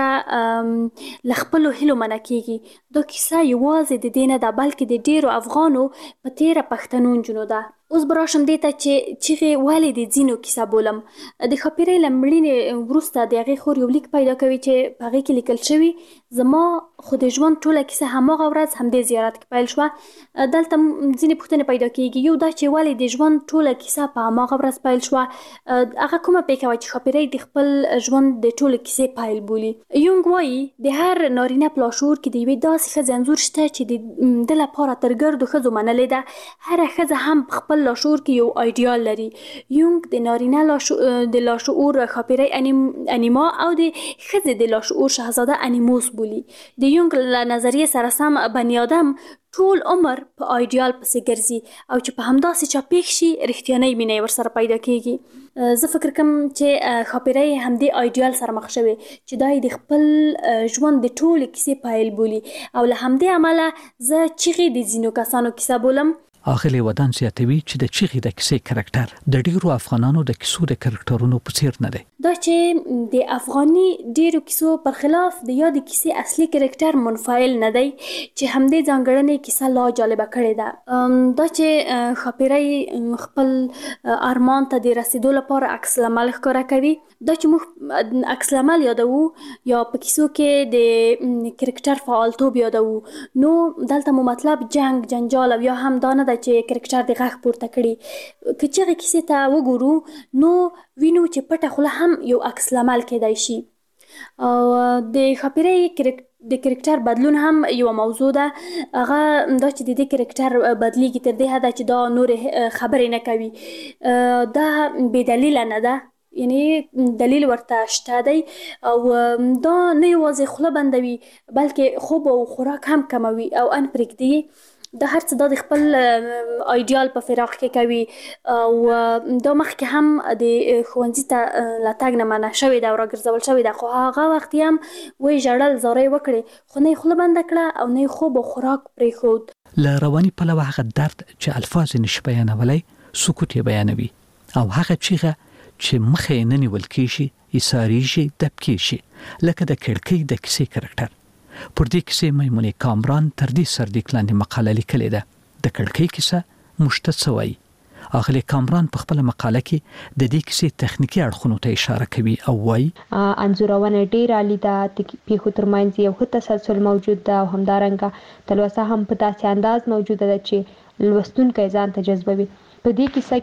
کرکټره ل خپلو هیلو منع کیږي. دا کیسه یوازې د دې نه ده بلکې د ډیرو افغانو په تیره پښتنو نجونو ده. اوس به راشم دې ته چې چغې ولې د ځینو کیسه بولم. د ښاپیرۍ له مړینې وروسته د هغې خور یو لیک پیدا کوي چې په هغې کې لیکل شوي زما خو د ژوند ټوله کیسه هماغه ورځ همدې زیارت کې پیل شوه. دلته ځینې پوښتنې پیدا کېږي. یو دا چې ولې د ژوند ټوله کیسه په هماغه ورځ پیل شوه. هغه کومه پېښه وه چې ښاپیرۍ د خپل ژوند د ټولې کیسې پیل بولي. یونګ وایي د هر نارینه په لاشعور کې د یوې داسې ښځې انځور شته چې د ده لپاره تر ګردو ښځو منلې ده. هره ښځه هم په خپل لاشعور کې یو ایډیال لري. یونګ د نارینه د لاشعور ښاپیرۍ انیما او د ښځې د لاشعور شهزاده انیموس بولي. د یونګ له نظریې سره سم بني آدم ټول عمر په ایډیال پسې ګرځي او چې په همداسې چا پېښ شي رښتینی مینه یې ورسره پیدا کېږي. زه فکر کوم چې ښاپیرۍ همدې ایډیال سره مخ شوې چې دا یې د خپل ژوند د ټولې کیسې پیل بولي او له همدې امله زه چغې د ځینو کسانو کیسه بولم. اغلی ودان زیاتوي چې د چغې د کیسې کرکټر د ډیرو افغانانو د کیسو د کرکټرونو په څیر نه دی. دا چې د افغاني ډیرو کیسو پر خلاف د یاد کیسې اصلي کرکټر منفعل نه دی چې همدې ځانګړنې کیسه لا جالبه کړې ده. دا چې ښاپیرۍ خپل ارمان ته د رسیدو لپاره عکس العمل ښکاره کوي. دا چې موږ عکس العمل یادوو یا په کیسو کې د کرکټر فعالتوب یادوو نو دلته مو مطلب جنگ جنجال او یا هم دا نه ده چې کرکټر د غږ پورته کړي. که چغې کیسې ته وګورو نو وینو چې پټه خوله هم یو عکس العمل کېدای شي. او د ښاپیرۍ د کرکټر بدلون هم یو موضوع ده. هغه دا چې د دې کرکټر بدلیږي تر دې حده چې دا نورې خبرې نه کوي. دا بې دلیله نه ده، یعنی دلیل ورته شته دی او دا نه یوازې خوله بندوي بلکې خوب او خوراک هم کموي او ان پرېږدي. دا هر څه دا د خپل ایډیال په فراق کې کوي او دا مخکې هم د ښوونځي ته له تګ نه منع شوې ده او راګرځول شوې ده، خو هغه وخت هم وایي ژړل زارۍ وکړې خو نه یې خوله بنده کړه او نه یې خوب او خوراک پرېښود. له رواني پلوه هغه درد چې الفاظ یې نشي بیانولی سکوت یې بیانوي او هغه چیغه چې مخه یې نه نیول کېږي ایساریږي دب کېږي لکه د کړکۍ د کیسې کرکټر. پر دې کیسې میمونې کامران تر دې سرلیک لاندې مقاله لیکلې ده. د کړکۍ کیسه موږ ته څه وایي؟ اغلی کامران په خپله مقاله کې د دې کیسې تخنیکي اړخونو ته اشاره کوي او وایي انځورونه ډېر عالي ده، پیښو ترمنځ یو ښه تسلسل موجود ده او همدارنګه تلوسه هم په داسې انداز موجوده ده چې لوستونکی ځان ته جذبوي. په دې کیسه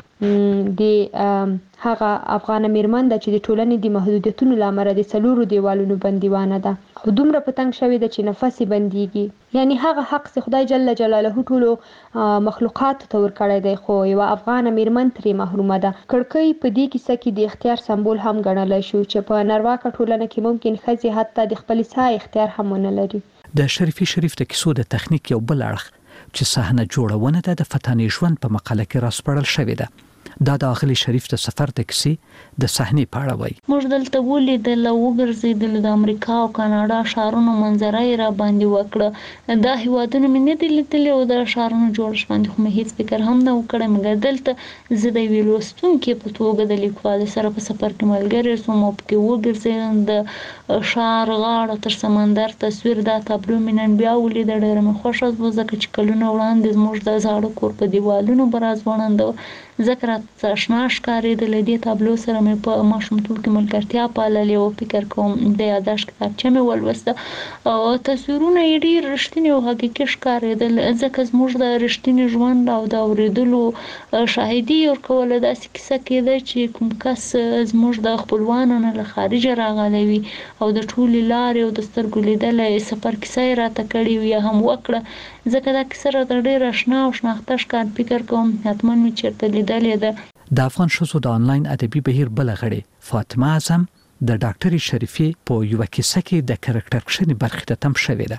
کې د هغه افغان میرمن ده چې د ټولنې د محدودیتونو له امله د څلورو دیوالونو بندیوانه ده او دومره په تنګ شوې ده چې نفس یې بندیږي. یعنی هغه حق چې خدای جل جلاله ټولو مخلوقاتو ته ورکړی دی خو یوه افغانه میرمن ترې محرومه ده. کړکۍ په دې کیسه کې د اختیار سمبول هم ګڼلی شو چې په نارواکه ټولنه کې ممکن ښځې حتی د خپلې ساه اختیار هم ونه لري. د شریفي شریف د کیسو د تخنیک یو بل اړخ چې صحنه جوړونه ده د فتانې ژوند په مقاله کې راسپړل شوې ده. دا د اغلی شریف د سفر د کیسې د صحنې په اړه وایي. موږ دلته ولیدل او وګرځېدل د امریکا او کاناډا ښارونو منظره یې را باندې وکړه. دا هیوادونه مې نه دي لیدلي او د ښارونو جوړښت باندې خو مې هېڅ فکر هم نه و کړی، مګر دلته زه د یوې لوستونکې په توګه د لیکوالې سره په سفر کې ملګرې شوم او پکې وګرځېدم. د ښار غاړه تر سمندر تصویر دا تابلو مې نن بیا ولیده، ډېره مې خوښه شوه ځکه چې کلونه وړاندې زموږ د زاړه کور په دیوالونو به را ځوړنده ځکه راته اشنا ښکارېدله. دې تابلو سره مې په ماشومتوب کې ملګرتیا پاللې او فکر کوم د یادښت کتابچه مې ولوسته او تصویرونه یې ډېر رښتیني او حقیقي ښکارېدل ځکه زموږ د رښتیني ژوند او د اورېدلو شاهدي یې ورکوله. داسې کیسه کېده چې کوم کس زموږ د خپلوانو نه له خارجه راغلی وي او د ټولې لارې او د سترګو لیدلی سفر کیسه یې راته کړې وي یا هم وکړه ځکه دا کیسه راته ډېره اشنا او شناخته ښکار. فکر کوم حتما مې چېرته لیدلې ده. د افغان ښځو د آنلاین ادبي بهیر بله غړې فاطمه اعظم د ډاکټرې شریفي په یوه کیسه کې د کرکټر کښنې برخې ته تم شوې ده.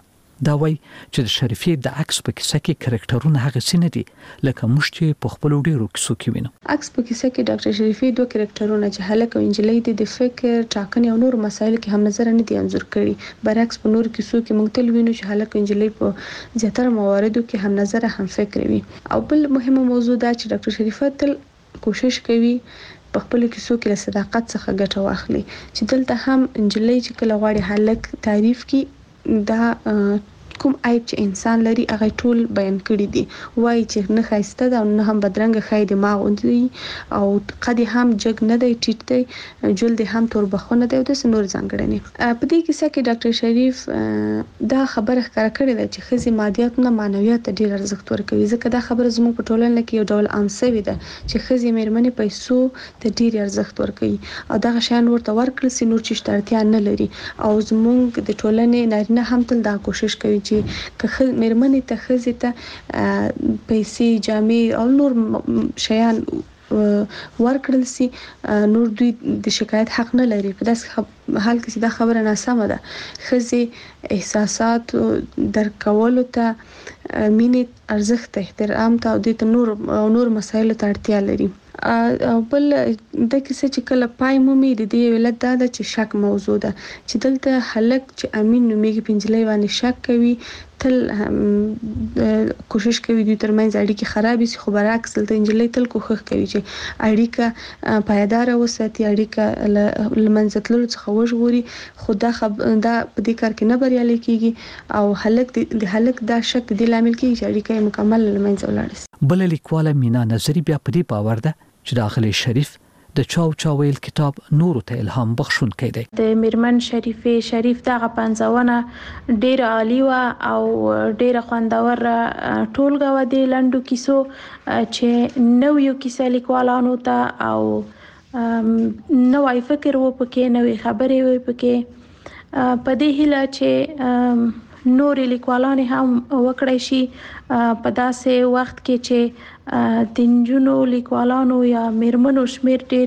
دا وایي چې د شریفې د عکس په کیسه کې کرکټرونه هغه سینه دي لکه موږ چې په خپل ډیرو کیسو کې وینو. عکس په کیسه کې ډاکټر شریفې دوه کرکټرونه چې هلک او انجلۍ د فکر ټاکنې او نور مسایل کې هم نظر نه دي انځور کړي. برعکس په نور کیسو کې موږ تل وینو چې هلک او انجلۍ په زیاتره مواردو کې هم نظر هم فکر وي. او بل مهمه موضوع دا چې ډاکټر شریفه تل کوشش کوي په خپل کیسو کې له صداقت څخه ګټه واخلي چې دلته هم انجلۍ چې کله غواړي هلک تعریف کی دا کوم عیب چې انسان لري هغه ټول بیان کړی دي. وایي چې نه خایسته ده او نه هم بدرنګ خای دماغ اوندي او قد هم جګ نه دی ټیټ دی جلد هم تور بخونه دی او د نور ځانګړنې. په دې کیسه کې ډاکټر شریف دا خبره ښکاره کړې ده چې خزي مادیات نه معنویات ډیر ارزښت ورکوي. ځکه دا خبره زموږ په ټولنه کې یو ډول عام شوی ده چې خزي مېرمنې پیسو ته ډیر ارزښت ورکوي او دا شان ورته ورکړل سي نور چې اړتیا نه لري. او زموږ د ټولنې نارینه هم تل دا کوشش کوي چې که مېرمنې ته خزي ته پیسې جامې او نور شیان ورکړل سي نور دوی د شکایت حق نه لري. په داس حال کې دا خبره ناسمه ده. خزي احساسات درکولو ته مینې ارزښت احترام ته او د نور مسایلو ته اړتیا لري. او بل د کیسه چې کله پای مومي د دې ولادت دا چې شک موضوع ده چې دلته هلک چې امین نومېږي پنځلې باندې شک کوي تل کوشش کوي دوی ترمنځ اړیکې خرابې شي. خو برعکس دلته انجلۍ تل کوښښ کوي چې اړیکه پایدار وساتي اړیکه لمنځتلو څخه وژغوري. خو دا په دې کار کې نه بریالي کیږي او هلک دا شک د لامل کیږي چې اړیکه مکمل لمنځه ولاړ شي. بل لیکواله مینا نظری بیا په دې باور ده چې داخلي شریف د چاویل کتاب نور ته الهام بخښونکی دی. د میرمن شریف دغه پنځونه ډیر عالی و او ډیر خوندور ټولګه و د لندو کیسو چې نو یو کیسه لیکوالانو ته او نوې فکر و پکې نوې خبرې و پکې په دې هیله چې نور لیکوالان هم وکړای شي په داسې وخت کې چې د نجونو لیکوالانو یا میرمنو شمیر ډیر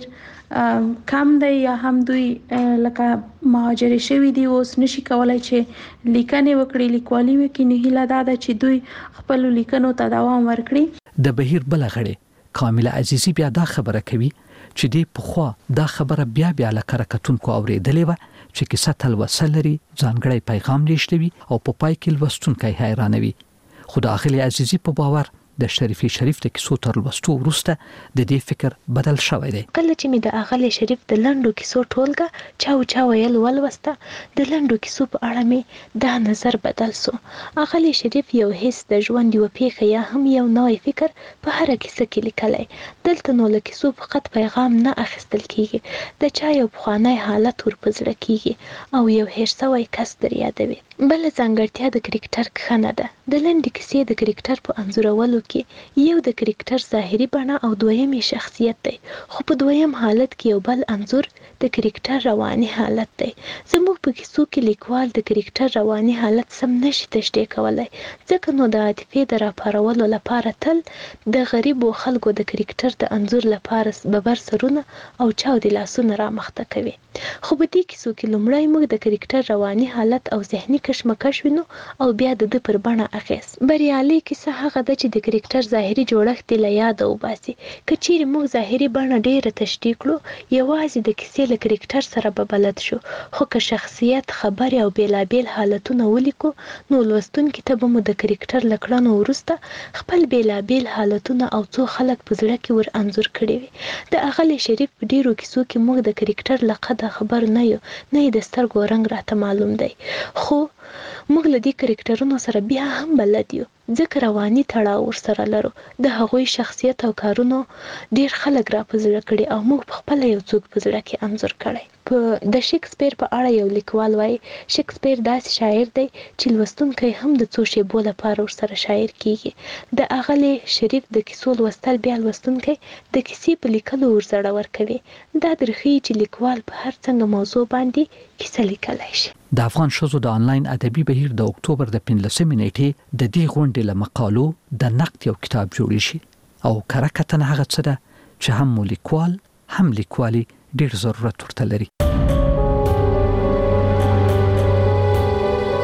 کم دی یا هم دوی لکه مهاجر شوي دي اوس نشي کولای چې لیکنې وکړي لیکوالي وکړي. نه هیله دا ده چې دوی خپل لیکنو ته دوام ورکړي. د بهیر بل غړي کامله عزیزی بیا دا خبره کوي چې دی په خوا دا خبره بیا لکه کتونکو اوریدلې و چې کیسه تل وسلري ځانګړی پیغام لیشتوي او په پای کې لوستونکي حیرانوي. خو د اخلي عزیزی په باور د شریف د کیسو تر لوستو وروسته د دې فکر بدل شوی دی. کله چې می د اغلی شریف د لندو کیسو ټولګه چا ویل ولوسته د لندو کیسو په اړه می دا نظر بدل سو. اغلی شریف یو حس د ژوند یو پیښه یا هم یو نوې فکر په هر کیسه کې لیکلی. دلته نو له کیسو فقط پیغام نه اخیستل کیږي د چا یو بخوانی حالت ورپزړه کیږي او یو هیڅ سوی کس در یادوي. بل ځانګړتیا د کرکټر خنه ده. د لندې کیسې د کرکټر په انځورولو کې یو د کرکټر ظاهري بڼه او دویم شخصیت دی. خو په دویم حالت کې یو بل انځور د کرکټر رواني حالت دی. زموږ په کیسو کې لیکوال د کرکټر رواني حالت سم نشي تشریح کولای ځکه نو د عاطفې د راپارولو لپاره تل د غریبو خلکو د کرکټر د انځور لپاره ببر سرونه او چاودي لاسونه را مخته کوي. خو په دې کیسو کې لومړی موږ د کرکټر رواني حالت او ذهني کشمکش وینو او بیا د پر بڼه اخیس. بریالي کیسه هغه د چې د کرکټر ظاهري جوړښت له یاد او باسي. کچېر موږ ظاهري بڼه ډیره تشریح کړو یوازې د کیسې له کرکټر سره به بلد شو. خو که شخصیت خبرې او بیلابیل حالتونه ولیکو نو لوستونکي ته به مو د کرکټر لکړنو وروسته خپل بیلابیل حالتونه او څو خلک په زړه کې ور انځور کړي وي. د اغلی شریف په ډیرو کیسو کې موږ د کرکټر لقد خبر نه یو نه د سترګو رنگ راته معلوم دی. خو موږ له دې کرکټرونو سره بیا هم بلد یو ځکه رواني تړاو ورسره لرو. د هغوی شخصیت او کارونو ډیر خلک را په زړه کړي او موږ په خپل یو څوک په زړه کې انځور کړي. د شکسپیر په اړه یو لیکوال وایي شکسپیر داسې شاعر دی چې لوستونکی هم د څو شیبو لپاره ورسره شاعر کیږي. د اغلی شریف د کیسو لوستل بیا لوستونکی د کیسې په لیکلو ورزړه ورکوي. دا درښيي چې لیکوال په هر څنګه موضوع باندې کیسه لیکلی شي. د افغان ښځو د انلاین ادبي بهیر د اکتوبر د 15 نیټې د دې غونډې له مقالو د نقد یو کتاب جوړ شي او کرکتن هغه څه ده چې هم لیکوال هم لیکوالي ډیر ضرورت ورته لري.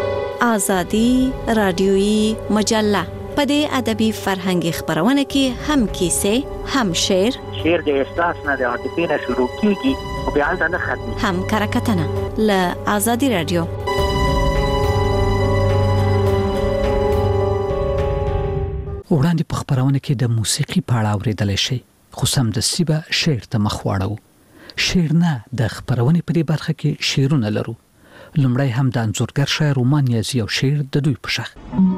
آزادی رادیویی مجله. په دې ادبي فرهنګي خبرونه کې هم کیسې، هم شعر د احساس نه د عاطفې نه شروع کیږي او بیا نه ختمي، هم کرکټنه ل آزادی رادیو. وړاندې په خبرونه کې د موسیقي په اړه اوریدل شي، خو سمدستي به شعر ته مخ واړو. شعر نه د خبرونه په دې برخه کې شعرونه لرو. لومړی هم د انځورګر شاعر رومان یازي او شعر د دوی په شخ.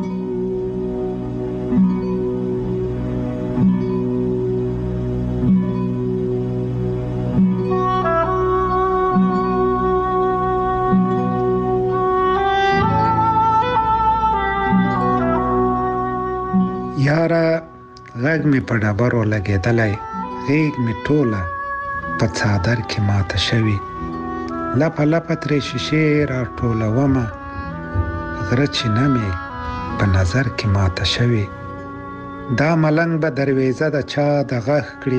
یاره غږ می په ډبرو لګېدلی، غېږ می ټوله په څادر کې ماته شوي، لپه لپه ترې شیشې را ټولومه، غره چینه مې په نظر کې ماته شوي. دا ملنګ به درویزه د چا د غږ کړي،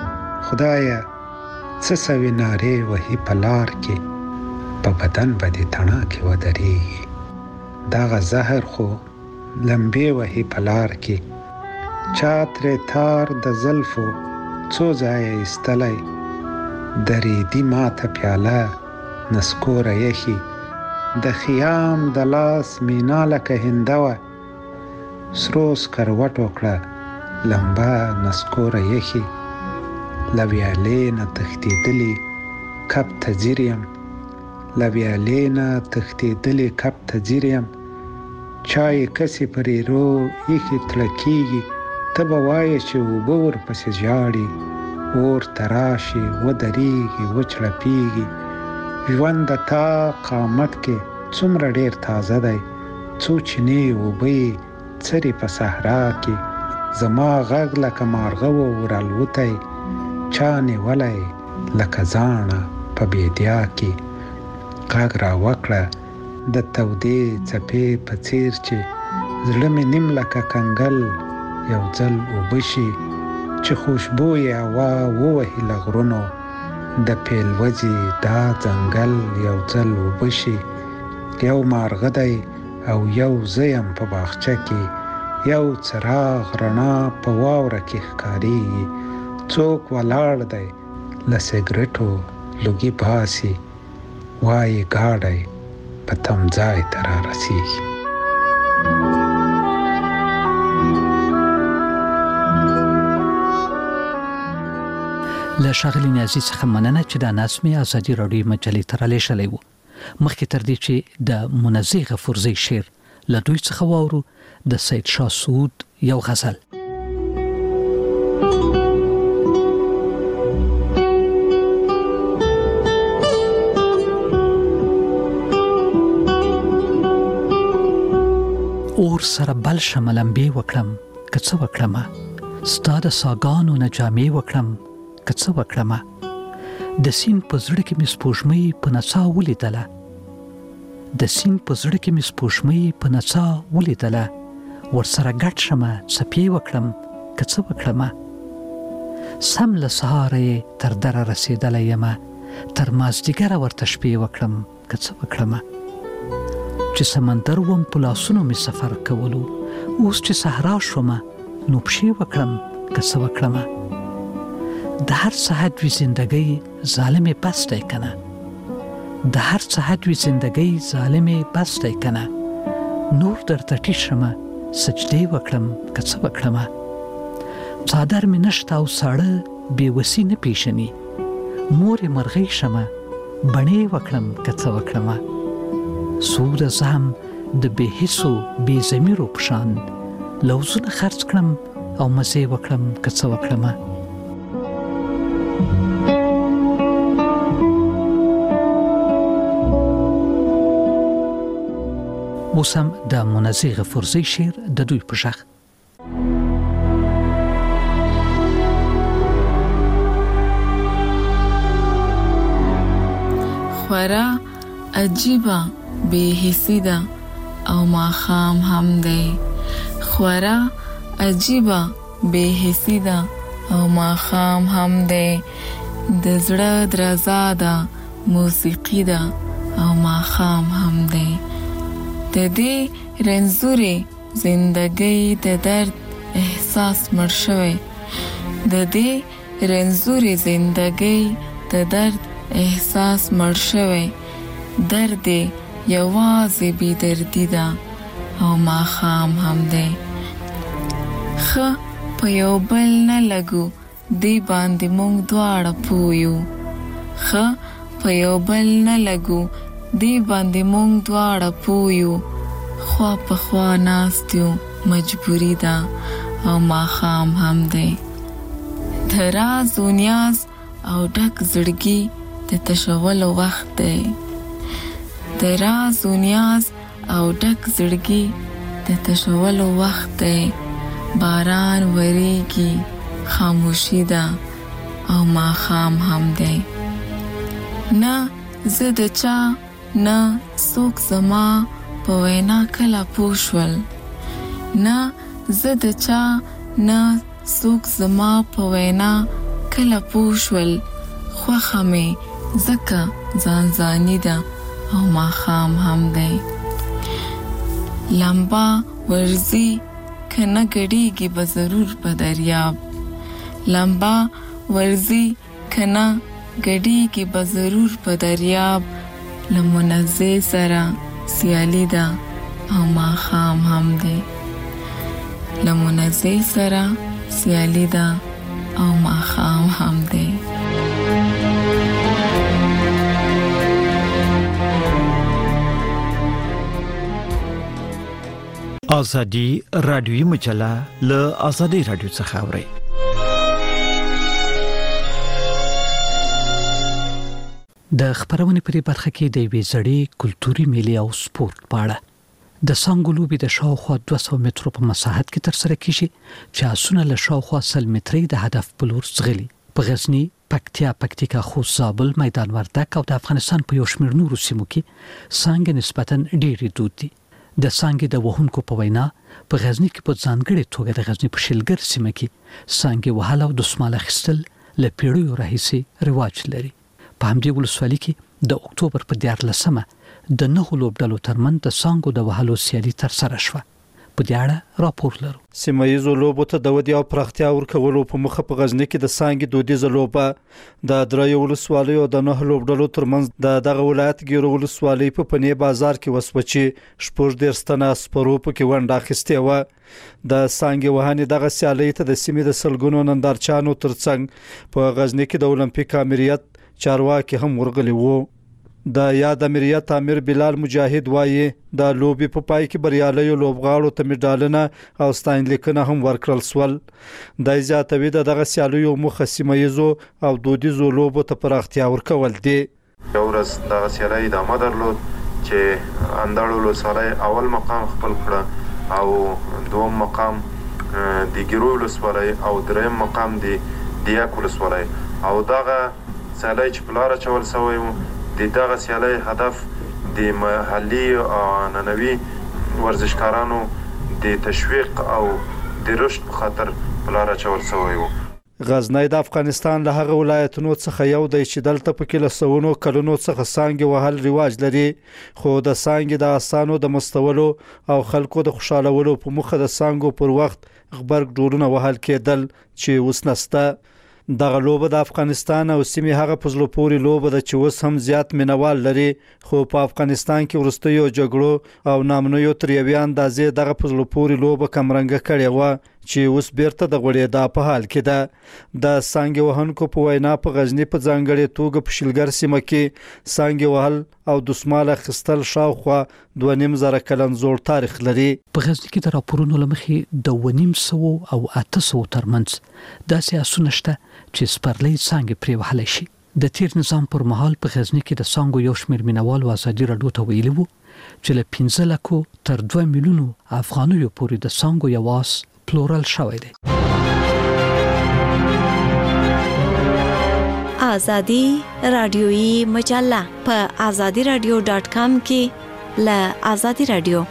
خدایه څه سوي نارې وهي په لار کې، په بدن به دې تڼاکې ودرېږي. دغه زهر خو لمبې وهي په لار کې، چا ترې تار د زلفو څو ځایه ایستلی، درېدي ماته پیاله نسکوره یخي، د خیام د لاس مینا لکه هندوه، سرو سکروټو کړه لمبه نسکوره یخي، له ویالې نه تښتېدلي کب ته ځیر یم، له ویالې نه تښتېدلي کب ته ځیر یم، چای کسي پر ایرو ایښې تړه کېږي، ته به وایې چې اوبه ورپسې ژاړي، اور ته راشي ودرېږي وچړپېږي. ژوند د تا قامت کې څومره ډېر تازه دی، څو چینې اوبه یې څري په صحرا کې، زما غږ لکه مارغه و ورالوتی، چا نیولی لکه زاڼه په بیدیا کې. غږ را وکړه د تودې څپې په څیر چې زړه مې نیم لکه کنګل یو ځل اوبه شي، چې خوشبویه هوا ووهي له غرونو، د پیلوځي دا ځنګل یو ځل اوبه شي. یو مارغه دی او یو زه یم په باغچه کې، یو څراغ رڼا په واوره کې ښکارېږي، څوک ولاړ دی له سګرټو لوګي باسي، وایي ګاډی په تمځای ته را رسېږي. له ښاغلي نیازي څخه مننه چې دا نظم آزادي راډیو مجلې ته رالیږلی و. مخکې تر دې چې د منزه غفورزی شعر له دوی څخه واورو، د سید شاه سعود یو غزل. اور سره بل شملمبې وکړم که څه وکړمه، ستا د ساګانو نه جامې وکړم که څه وکړمه، د سیند په زړه کې مې سپوږمۍ په نڅا ولیدله، د سیند په زړه کې مې سپوږمۍ په نڅا ولیدله، ورسره ګډ شمه څپې وکړم که څه وکړمه، سم له سهاره یې تر دره رسېدلی یمه، تر مازدیګره ورته شپې وکړم که څه وکړمه، چې سمندر وم په لاسونو مې سفر کولو، اوس چې صحرا شومه نو پښې وکړم که څه وکړمه، د هر څه حد وي زندګۍ ظالمې بس دی کنه، د هر څه حد وي زندګۍ ظالمې بس دی کنه، نور درته ټیټ شمه سجدې وکړم که څه وکړمه، څادر مې نشته او ساړه بېوسي نه پیژني، مورې مرغۍ شمه بڼې وکړم که څه وکړمه، سوده زه هم د بې حسو بې ضمیرو په شان لوظونه خرڅ کړم او مزې وکړم که څه وکړمه. اوس هم د منزه غفورزی شعر د دوی په غږ. خورا عجیبه بے حسی ده او ماښام هم دی، خورا عجیبه بے حسی ده او ماښام هم دی، د زړه درزا ده موسیقي ده او ماښام هم دی، د د دې رنځورې زندګۍ د درد احساس مړ شوی د دې رنځورې زندګۍ د درد احساس مړ شوی درد یوازې بی دردی ده او ماښام هم دی ښه په یو بل نه لګو دی باندې مونږ دواړه پوه یو ښه په یو بل نه لګو دی باندې مونږ دواړه پوه یو خوا په خوا ناست یو مجبوري ده او ماښام هم دی د راز و نیاز او ډک زړګي د تشولو وخت دی د راز و نیاز او ډک زړګي د تشولو وخت دی باران وریږي خاموشي ده او ماښام هم دی نه زه د چا نه څوک زما په وینا کله پوه شول نه زه د چا نه څوک زما په وینا کله پوه شول خوښه مې ځکه ځانځاني ده او ماښام هم دی لمبا ورزي که نه ګډېږي به ضرور په دریاب لمبا ورزي که نه ګډېږي به ضرور په دریاب له منزه سره سیالي ده او ماښام هم دی له منزه سره سیالي ده او ماښام هم دی ازادي رادیوي مجله له ازادي رادیو څخه اوري د خبرونې پرې برخه کې د ویزړې کلتوري میلې او سپورت پاړه د سانګو لوبي د شاوخوا 200 مترو په مساحت کې تر سره کیږي چې اسونه له شاوخوا 100 متري د هدف بلور څغلي په غزني پکتیکا خوست زابل میدان وردګ او د افغانستان په یو شمېر نورو سیمو کې سانګ نسبتاً ډېری دود دي د سانګ د وهونکو په وینا په غزني کې په ځانګړي توګه د غزني په شلګر سیمه کې سانګ وهاله او د سمال اخیستل له پیړیو راهیسې رواج لري په همدې ولسوالۍ کې د اکتوبر په 14مه د نهو لوبډلو ترمن د سانګو د وهلو سیالي تر سره شوه په دې اړه راپور لرو سیمایي لوبو ته د ودی او پراختیا ورکولو په مخه په غزني کې د سانګ دودیزه لوبه د درې ولسوالۍ او د نه لوبډلو ترمنځ دغه ولایت ګیرو ولسوالۍ په پنی بازار کې وسوچي شپږ درستنه سپرو په کې ونډه اخیسته و د سانګ وهاني دغه سیالي ته د سیمې د سلګونو نندارچانو ترڅنګ په غزني کې د اولمپیک امریت چارواکي هم ورغلي وو د یاد امریت امیر بلال مجاهد وایي د لوبي په پای کې بریالي لوبغاړو ته میډالونه او ستاینلیکونه هم ورکړل سول د زیاتوي دغه سیالیو مخسمایزو او دودیزو لوبو ته پراختیا ورکول دي یو ورځ دغه سیالي د مدرلود چې اندړو لوسالای اول مقام خپل کړ او دوم مقام د ګیرو لوسالای او دریم مقام د دیاک لوسالای او دغه سیالي چې بلاره چول سوی دغه سیالي هدف د محلي او ننوي ورزشکارانو د تشویق او د رشد په خاطر بلاره چول سوی و غزنی د افغانستان له هغه ولایتونو څخه یو دی چې دلته په کې له سونو کلونو څخه سانګ وهل رواج لري خو د سانګ د اسانو د مستولو او خلکو د خوشالولو په مخه د سانګو پر وخت غبرګ ډورونه وهل کېدل چې وسنسته دغه لوبه د افغانستان او سیمې هغه پزلو پوري لوبه د چې وس هم زیات مینوال لري خو په افغانستان کې ورستیو جګړو او نامنویو تریویان دازې دغه پزلو پوري لوبه کمرنګ کړي و چې اوس بیرته د غوړېدا په حال کې ده د سانګ وهونکو په وینا په غزنی په ځانګړي توګه په شلګر سیمه کې سانګ وهل او د سماله خستل شاوخوا 2.5 کلن زوړ تاریخ لري په غزنی کې د راپورونو لمخې د 2.5 او 800 ترمنځ داسې اسونه شته چې سپرلۍ سانګ پرې وهلی شي د تیر نظام پر مهال په غزنی کې د سانګو یو شمېر مینوال ازادي راډیو ته ویلي وو چې له 15 لکو تر 2 میلیونو افغانیو پورې د سانګو یواس پلورل شوی دی ازادي رادیوي مجله په azadiradio.com کې له ازادي رادیو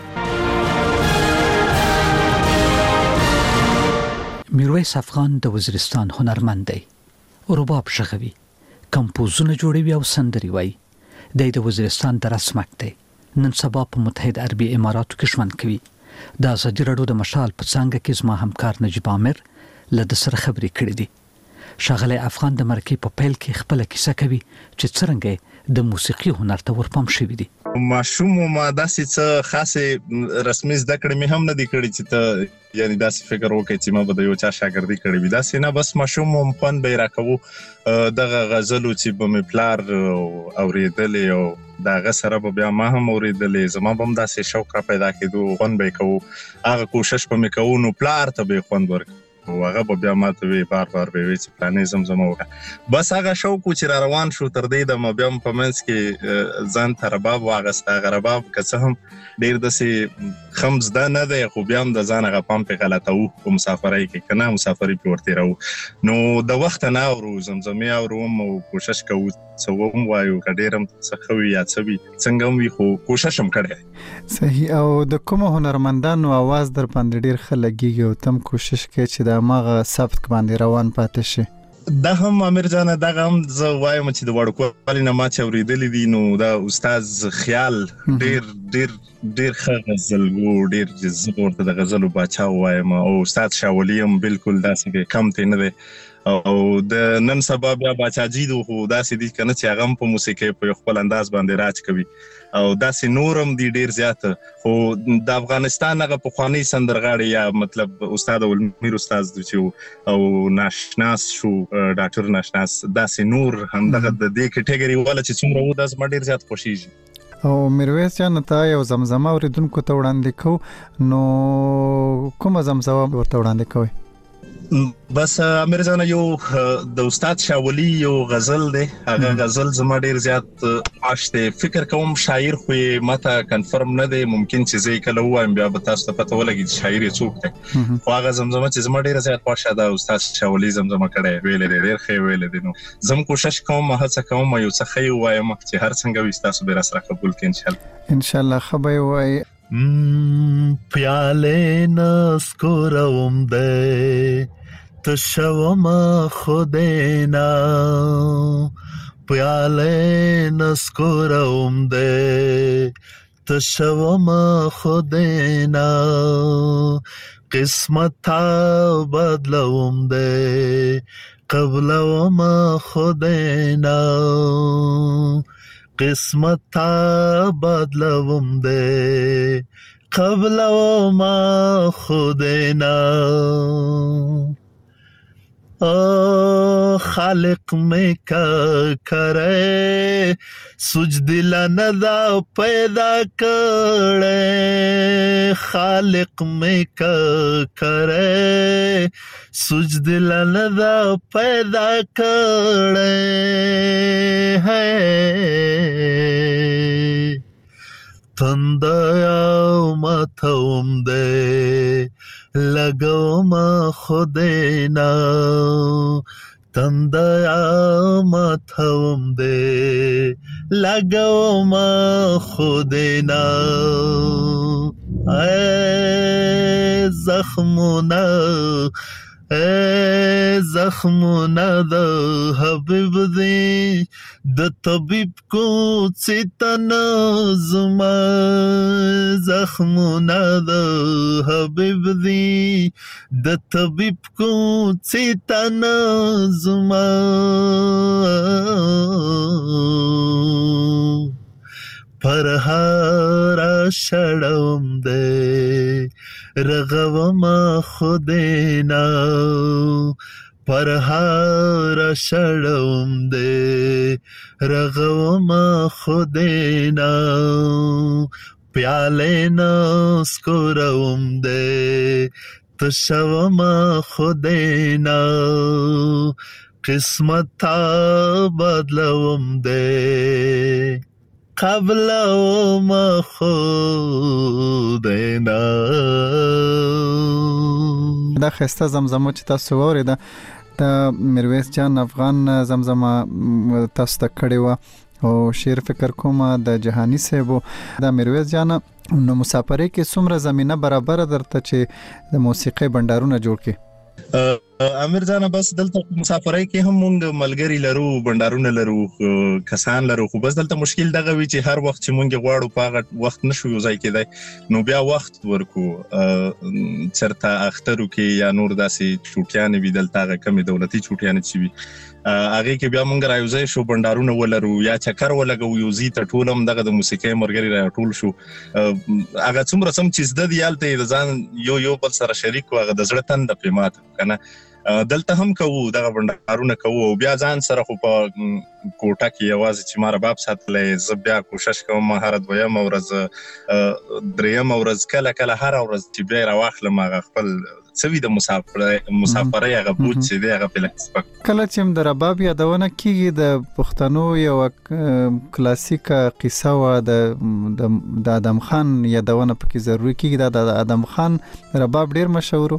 میرویس افغان د وزیرستان هنرمند دی رباب شغوي کمپوزونه جوړوي او سندري وایي د وزیرستان د رسمک دی نن سبا په متحده عربي اماراتو کې ژوند کوي. د ازادي راډیو د مشال په څنګه کې زما همکار نجیب عامر له د سره خبرې کړې دي. شاغلی افغان د مرکې په پیل کې خپل کیسه کوي چې څنګه د موسیقي هنر ته ورپام شوی دي. ماشوم ما داسې څه خاصه رسمي زده کړې مې هم نه دي کړې چې ته یعنی داسې فکر وکړې چې ما به د یو چا شاګردي کړې وي. داسې نه، بس ماشوم هم فن به راکوو. دغه غزلو چې به مې پلار اورېدلې او دغه سره به بیا ما هم اورېدلې، زما به هم داسې شوق را پیدا کېدو، خوند به یې کوو. هغه کوشش به مې کوو نو پلار ته به یې خوند ورکړو. هغه به بیا ماته وی بار به وی چې پلانې زمزمه وکړه. بس هغه شوق چې را روان شو تر دې د بیا په منځ کې ځان ته رباب واغسته. هغه رباب که څه هم ډېر داسې خمز ده نه دی، خو بیا هم د ځان هغه پام پې غلطوو په مسافرۍ کې، که نه مسافرۍ پې ورتېروو. نو د وخته نه اورو، زمزمې اورو او کوشش کوو څه هم وایو، که ډېر هم څه ښه وي یا څه وي څنګه هم وي، خو کوشش هم کړی. صحیح. او د کومو هنرمندانو اواز در باندې ډېر ښه لګېږي او تم کوشش کوي چې د هماغه سبک باندې روان پاتې شي؟ دا هم امیر جانه، دغه هم زه وایم چې د وړوکوالي نه ما چې اورېدلي دي، نو دا استاد خیال ډېر ښه غزل و، ډېر زه ورته د غزلو باچا وایم. او استاد شاولي هم بالکل داسې کم تی نه دی. او د نن سبا بیا باچاجي دو، خو داسې دي کنه چې هغه هم په موسیقۍ په خپل انداز باندې راج کوي او داسې نور هم دي ډېر زیات. خو د افغانستان هغه پخوانی سندرغاړي یا مطلب استاد ولمیر استاد چې او ناشناس شو ډاکټر ناشناس، داسې نور هم دغه د دې کټګوري ولا چې څومره و داس ما ډېر زیات خوشیږي. او میرویس جان ته یو زمزمه اوریدونکو ته وړاندې کو، نو کومه زمزمه ورته وړاندې کوي؟ بس امیر جان یو د استاد شاولی یو غزل دی، هغه غزل زما ډیر زیات عاشته. فکر کوم شاعر خو ماته کنفرم نه دی، ممکن چې زه کله وایم بیا به تاسو ته پته ولګي چې شاعر څوک دی. خو هغه زمزمه چې زما ډیر زیات خوښه ده، استاد شاولی زمزمه کړي ویلې ډیر ښه ویلې دي. نو زم کوشش کوم، هڅه کوم یو څه ښه وایم چې هر څنګه وي تاسو به سره قبول کړئ ان شاء الله. خبر وای پیاله نسکوروم ده تشوم خودینا، پیاله نسکوروم ده تشوم خودینا، قسمت بدلوم ده قبلوم خودینا، قسمت بدلوم ده قبلوم خودینا. خالق میں کیا کرے سجدل ندا پیدا کرے، خالق میں کیا کرے سجدل ندا پیدا کرے ہے، تندیا ماتھوم دے لگو ما خودینا، تندیا ماتھوم دے لگو ما خودینا. اے زخمونا اے زخمونا دا حبیب دی د طبیب کو چیتنا زما، زخمونا دا حبیب دی د طبیب کو چیتنا زما، پرهارا شړوم دے رغوم خودینا، پرهارا شړوم دے رغوم خودینا، پیاله نسکوروم دے تشوم خودینا، قسمت بدلوم دے قبلوم خودینا. دا خسته زمزمه چې تاسو وریده د میرویس جان افغان زمزمه تاسو ته کړې و او شعر فکر کوم د جهانی صاحب د میرویس جان. نو مسافرۍ کې څومره زمينه برابر درته چې د موسیقي بندرونه جوړ کړي؟ امیر جان بس دلته مسافرای کې هم مونږ ملګری لرو بندارونه لرو کسان لرو خو بس دلته مشکل دغه وی چې هر وخت چې مونږ غواړو په وخت نشو یو ځای کېدای نو بیا وخت ورکو چرته اخترو کې یا نور داسې چوټیانې وی دلته کمی دولتي چوټیانې چي وي هغه کې بیا مونږ راوځي شو بندارونه ولرو یا چکر ولګو یو زی ته ټولم دغه د موسیقي مرګري را ټول شو هغه څومره سم چې د دیالته د ځان یو بل سره شریک هغه د زړه تند په مات کنه دلته هم کوو دغه بندارونه کوو بیا ځان سره خو په کوټه کې یوازې چې مار باب ساتلې ز بیا کوشش کوم هر دویم ورځ دریم ورځ کله هر ورځ چې بیا راوخلم هغه خپل سوي د مسافرۍ هغه بوج چې دی هغه په لکسپک کله چې د رباب یادونه کیږي د پښتنو یو کلاسیک قصه و د ادم خان یادونه پکې ضروری کیږي د ادم خان رباب ډیر مشهور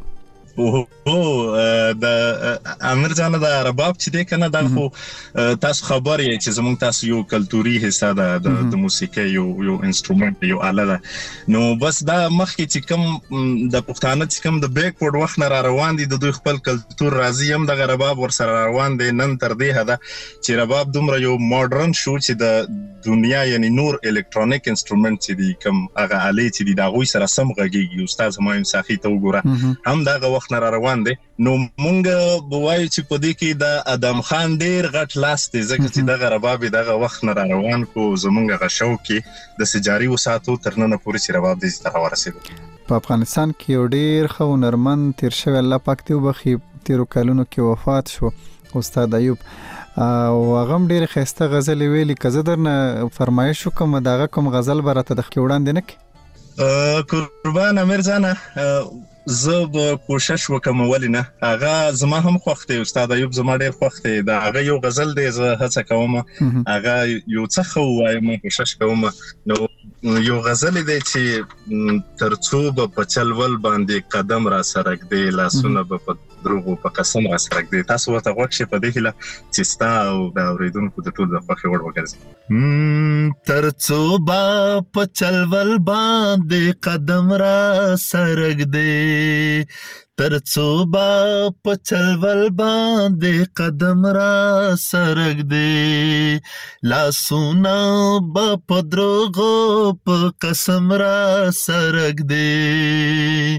د امیر جان د رباب چې دی کنه دا خو تاسو خبر یې چې زموږ تاسو یو کلتوري حصہ ده د موسیقي یو انسټرومنت یو آله ده نو بس دا مخکې چې کوم د پښتانه چې کوم د بیکورډ وخت نه روان دي د دوی خپل کلتور راځي هم د رباب ور سره روان دي نن تر دې هدا چې رباب دومره یو ماډرن شو چې د دنیا یعنی نور الکترونیک انسټرومنت چې دی کوم هغه آله چې دی دا غوي سره سم غږیږي استاد همایون ساخی ته وګوره هم دا وخت نه روان دي نو مونږ بوای چې په دې کې د ادم خان ډیر غټ لاس دی ځکه چې دغه رباب دغه وخت نه روان کو زمونږ غشو کې د سجاري وساتو ترنه پوری چې رباب دې ته ورسېد په افغانستان کې یو ډیر خو نرمن تیر شوی الله پاک ته وبخي تیرو کلونو کې وفات شو استاد ایوب او غم ډیر خسته غزل ویلي کزه درنه فرمایش کوم دغه کوم غزل برته د وړاندې نه کی قربان امیر جان زه به کوشش وکم ولنه هغه زما هم خوښ دی استاد ایوب زما ډیر خوښ دی دا هغه یو غزل دی زه هڅه کوم هغه یو څه خو وایم کوشش کوم نو یو غزل دی چې ترڅو په چلول باندې قدم را سرک دی لاسونه په دروغو په قسم را سرک دی تاسو ورته غوښه په دې هله چې ستا او د اوریدونکو د ټول د خوښي وړ وګرځي ترڅو په چلول باندې قدم را سرک دی ترڅو په چلول باندې قدم را سرک دی لاسونه په دروغو په قسم را سرک دی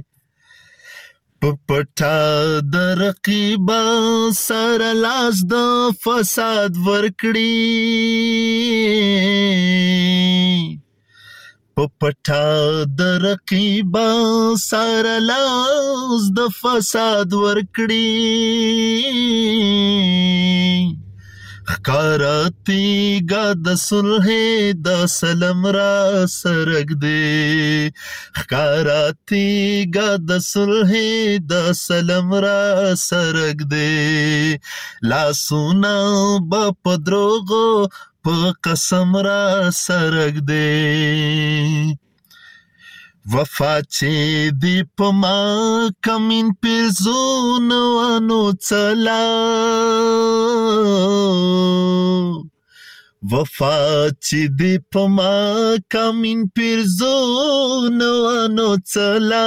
پټا د رقیب سره لاس د فساد ورکړي پټا د رقیب سره لاس د فساد ورکړي خکارتی گاد صلح د سلام را سرک دی خکارتی گاد صلح د سلام را سرک دی لاسونا با پدروغو په قسم را سرک دی وفا چې دی په ما کمین پیرزون وانو چلا وفا چې دی په ما کمین پیرزون وانو چلا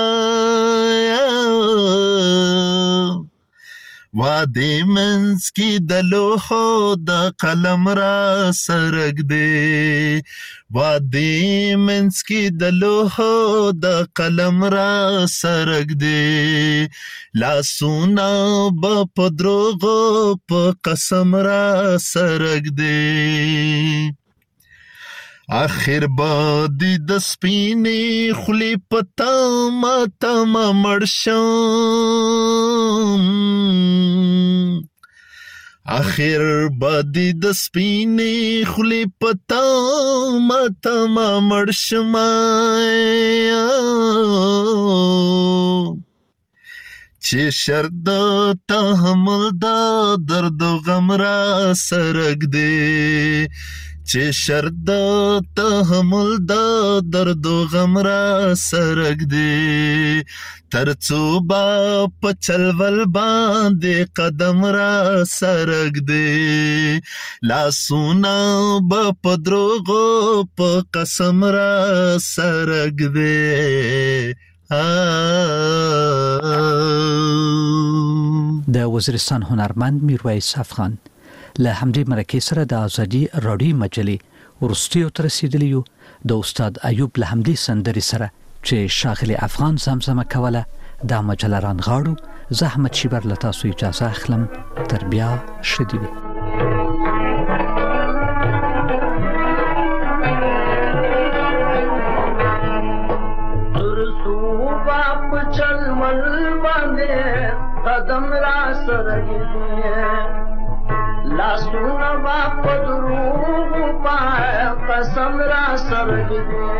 وادي منس کی د لوحو د قلم را سرک دی وادي منس کی د لوحو د قلم را سرک دی لاسونا په دروغو په قسم را سرک دی آخر بادی د سپینې خلی پتا ماتا ما مړشم آخر بادی د سپینې خلی پتا ماتا ما مړشم چې شرد تحمل دا درد و غم را سرک دی چې شرد تحمل دا درد و غم را سرک دی ترڅو په چلول باندې قدم را سرک دی لاسونه په دروغو په قسم را سرک دی د وزیرستان هنرمند میرویس افغان له همدې مرکې سره د ازادي رادیو مجلې ورستیو تر رسیدلیو د استاد ایوب له همدې سندرې سره چې شاغلي افغان زمزمه کوله دا مجله رانغاړو زحمت شیبر له تاسو اجازه اخلم تر بیا شدی وي قدم را سرگی لاسونه با پدروغ پای قسم را سرگی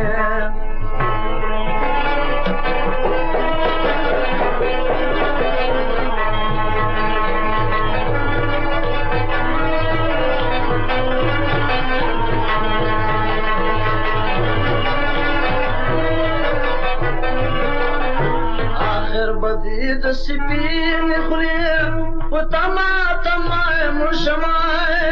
بدید سپین خوریم و تمام شمای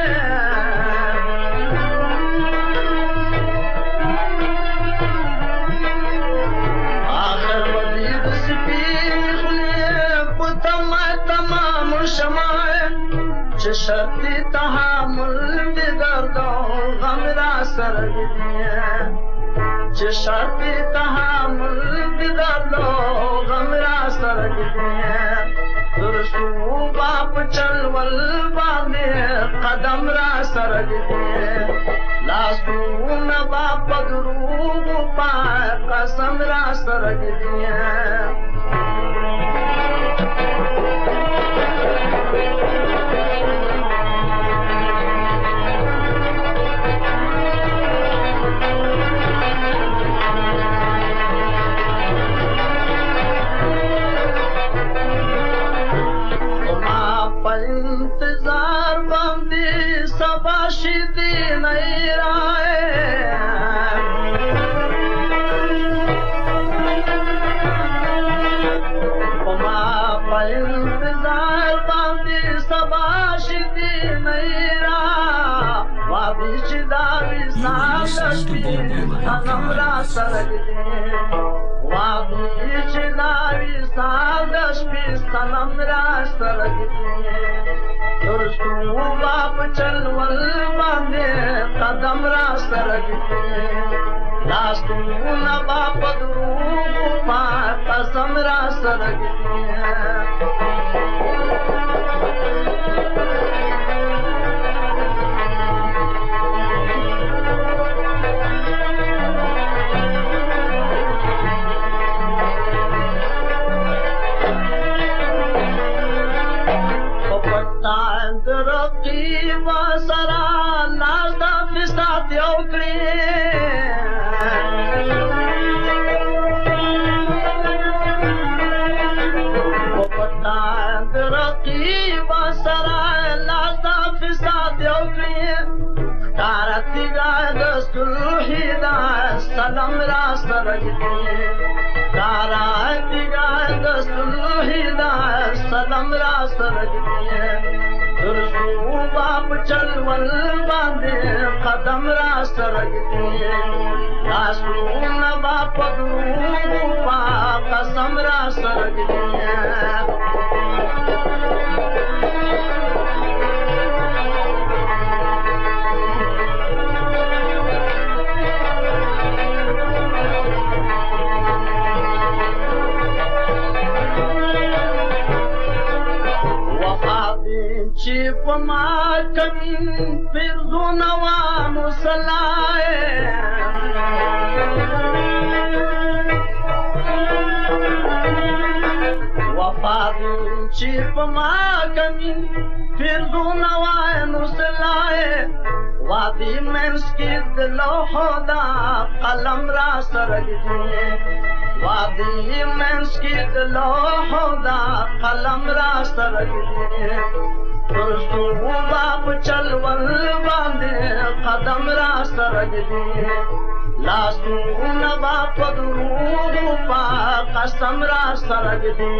آخر بدید سپین خوریم و تمام شمای چه شرطی تحمل دی درد و غم را سرگیدیم چه شرطی تحمل دی درد و غم را سرگیدیم درسو باپ چلول باندې قدم را سرگیدیم لاسون باپ دروغ پای قسم را سرگیدیم इंतजार बंदी सबाशिदी नहीं राए इंतजार बंदी सबाशिदी नहीं रा वादी चिदावी सालती अनमरा सरगदी वादी चिदावी सालती अनमरा सरगदी درسو باپ چلول باندې قدم را سرگی لاستون باپ دروغ پا قسم را سرگی رقیب سرا لاس دا فساد یو کړی او پتا رقیب سرا لاس دا فساد یو کړی کارتی گا د صلح دا سلام را سرګی کارتی گا د صلح دا سلام را سرګی درسو باپ چلول باندې قدم را سرگی لاسون باپ دروغ پا قسم را سرگی چې په ما کمی پرزونه وا مصلای وفا چې په ما کمی پرزونه وا مصلای وادي منس کې د لوحو دا قلم را سرګي وادي منس کې د لوحو دا قلم را سرګي درسو باپ چلول باندې قدم را سرگی لاسون باپ دروغ پا قسم را سرگی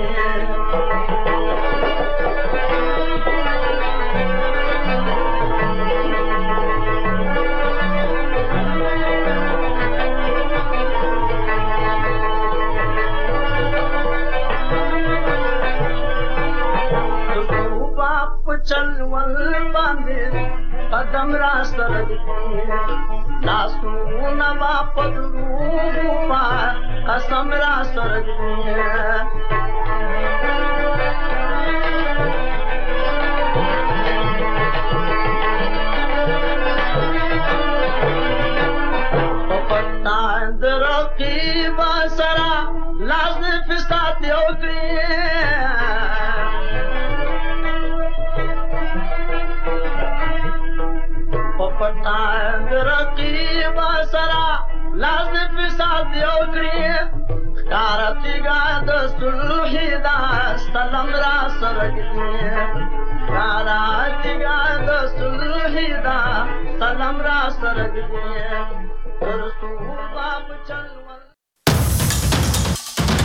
چل ول باندې قدم را سره لاسونه با پدرو پا قسم را سره رقیب سرا لازم فساد وکړي په پټا رقیب سرا لازم فساد وکړي کارتیګا د صلح دا سلام را سره کارتیګا د صلح دا سلام را سره رسول باب چل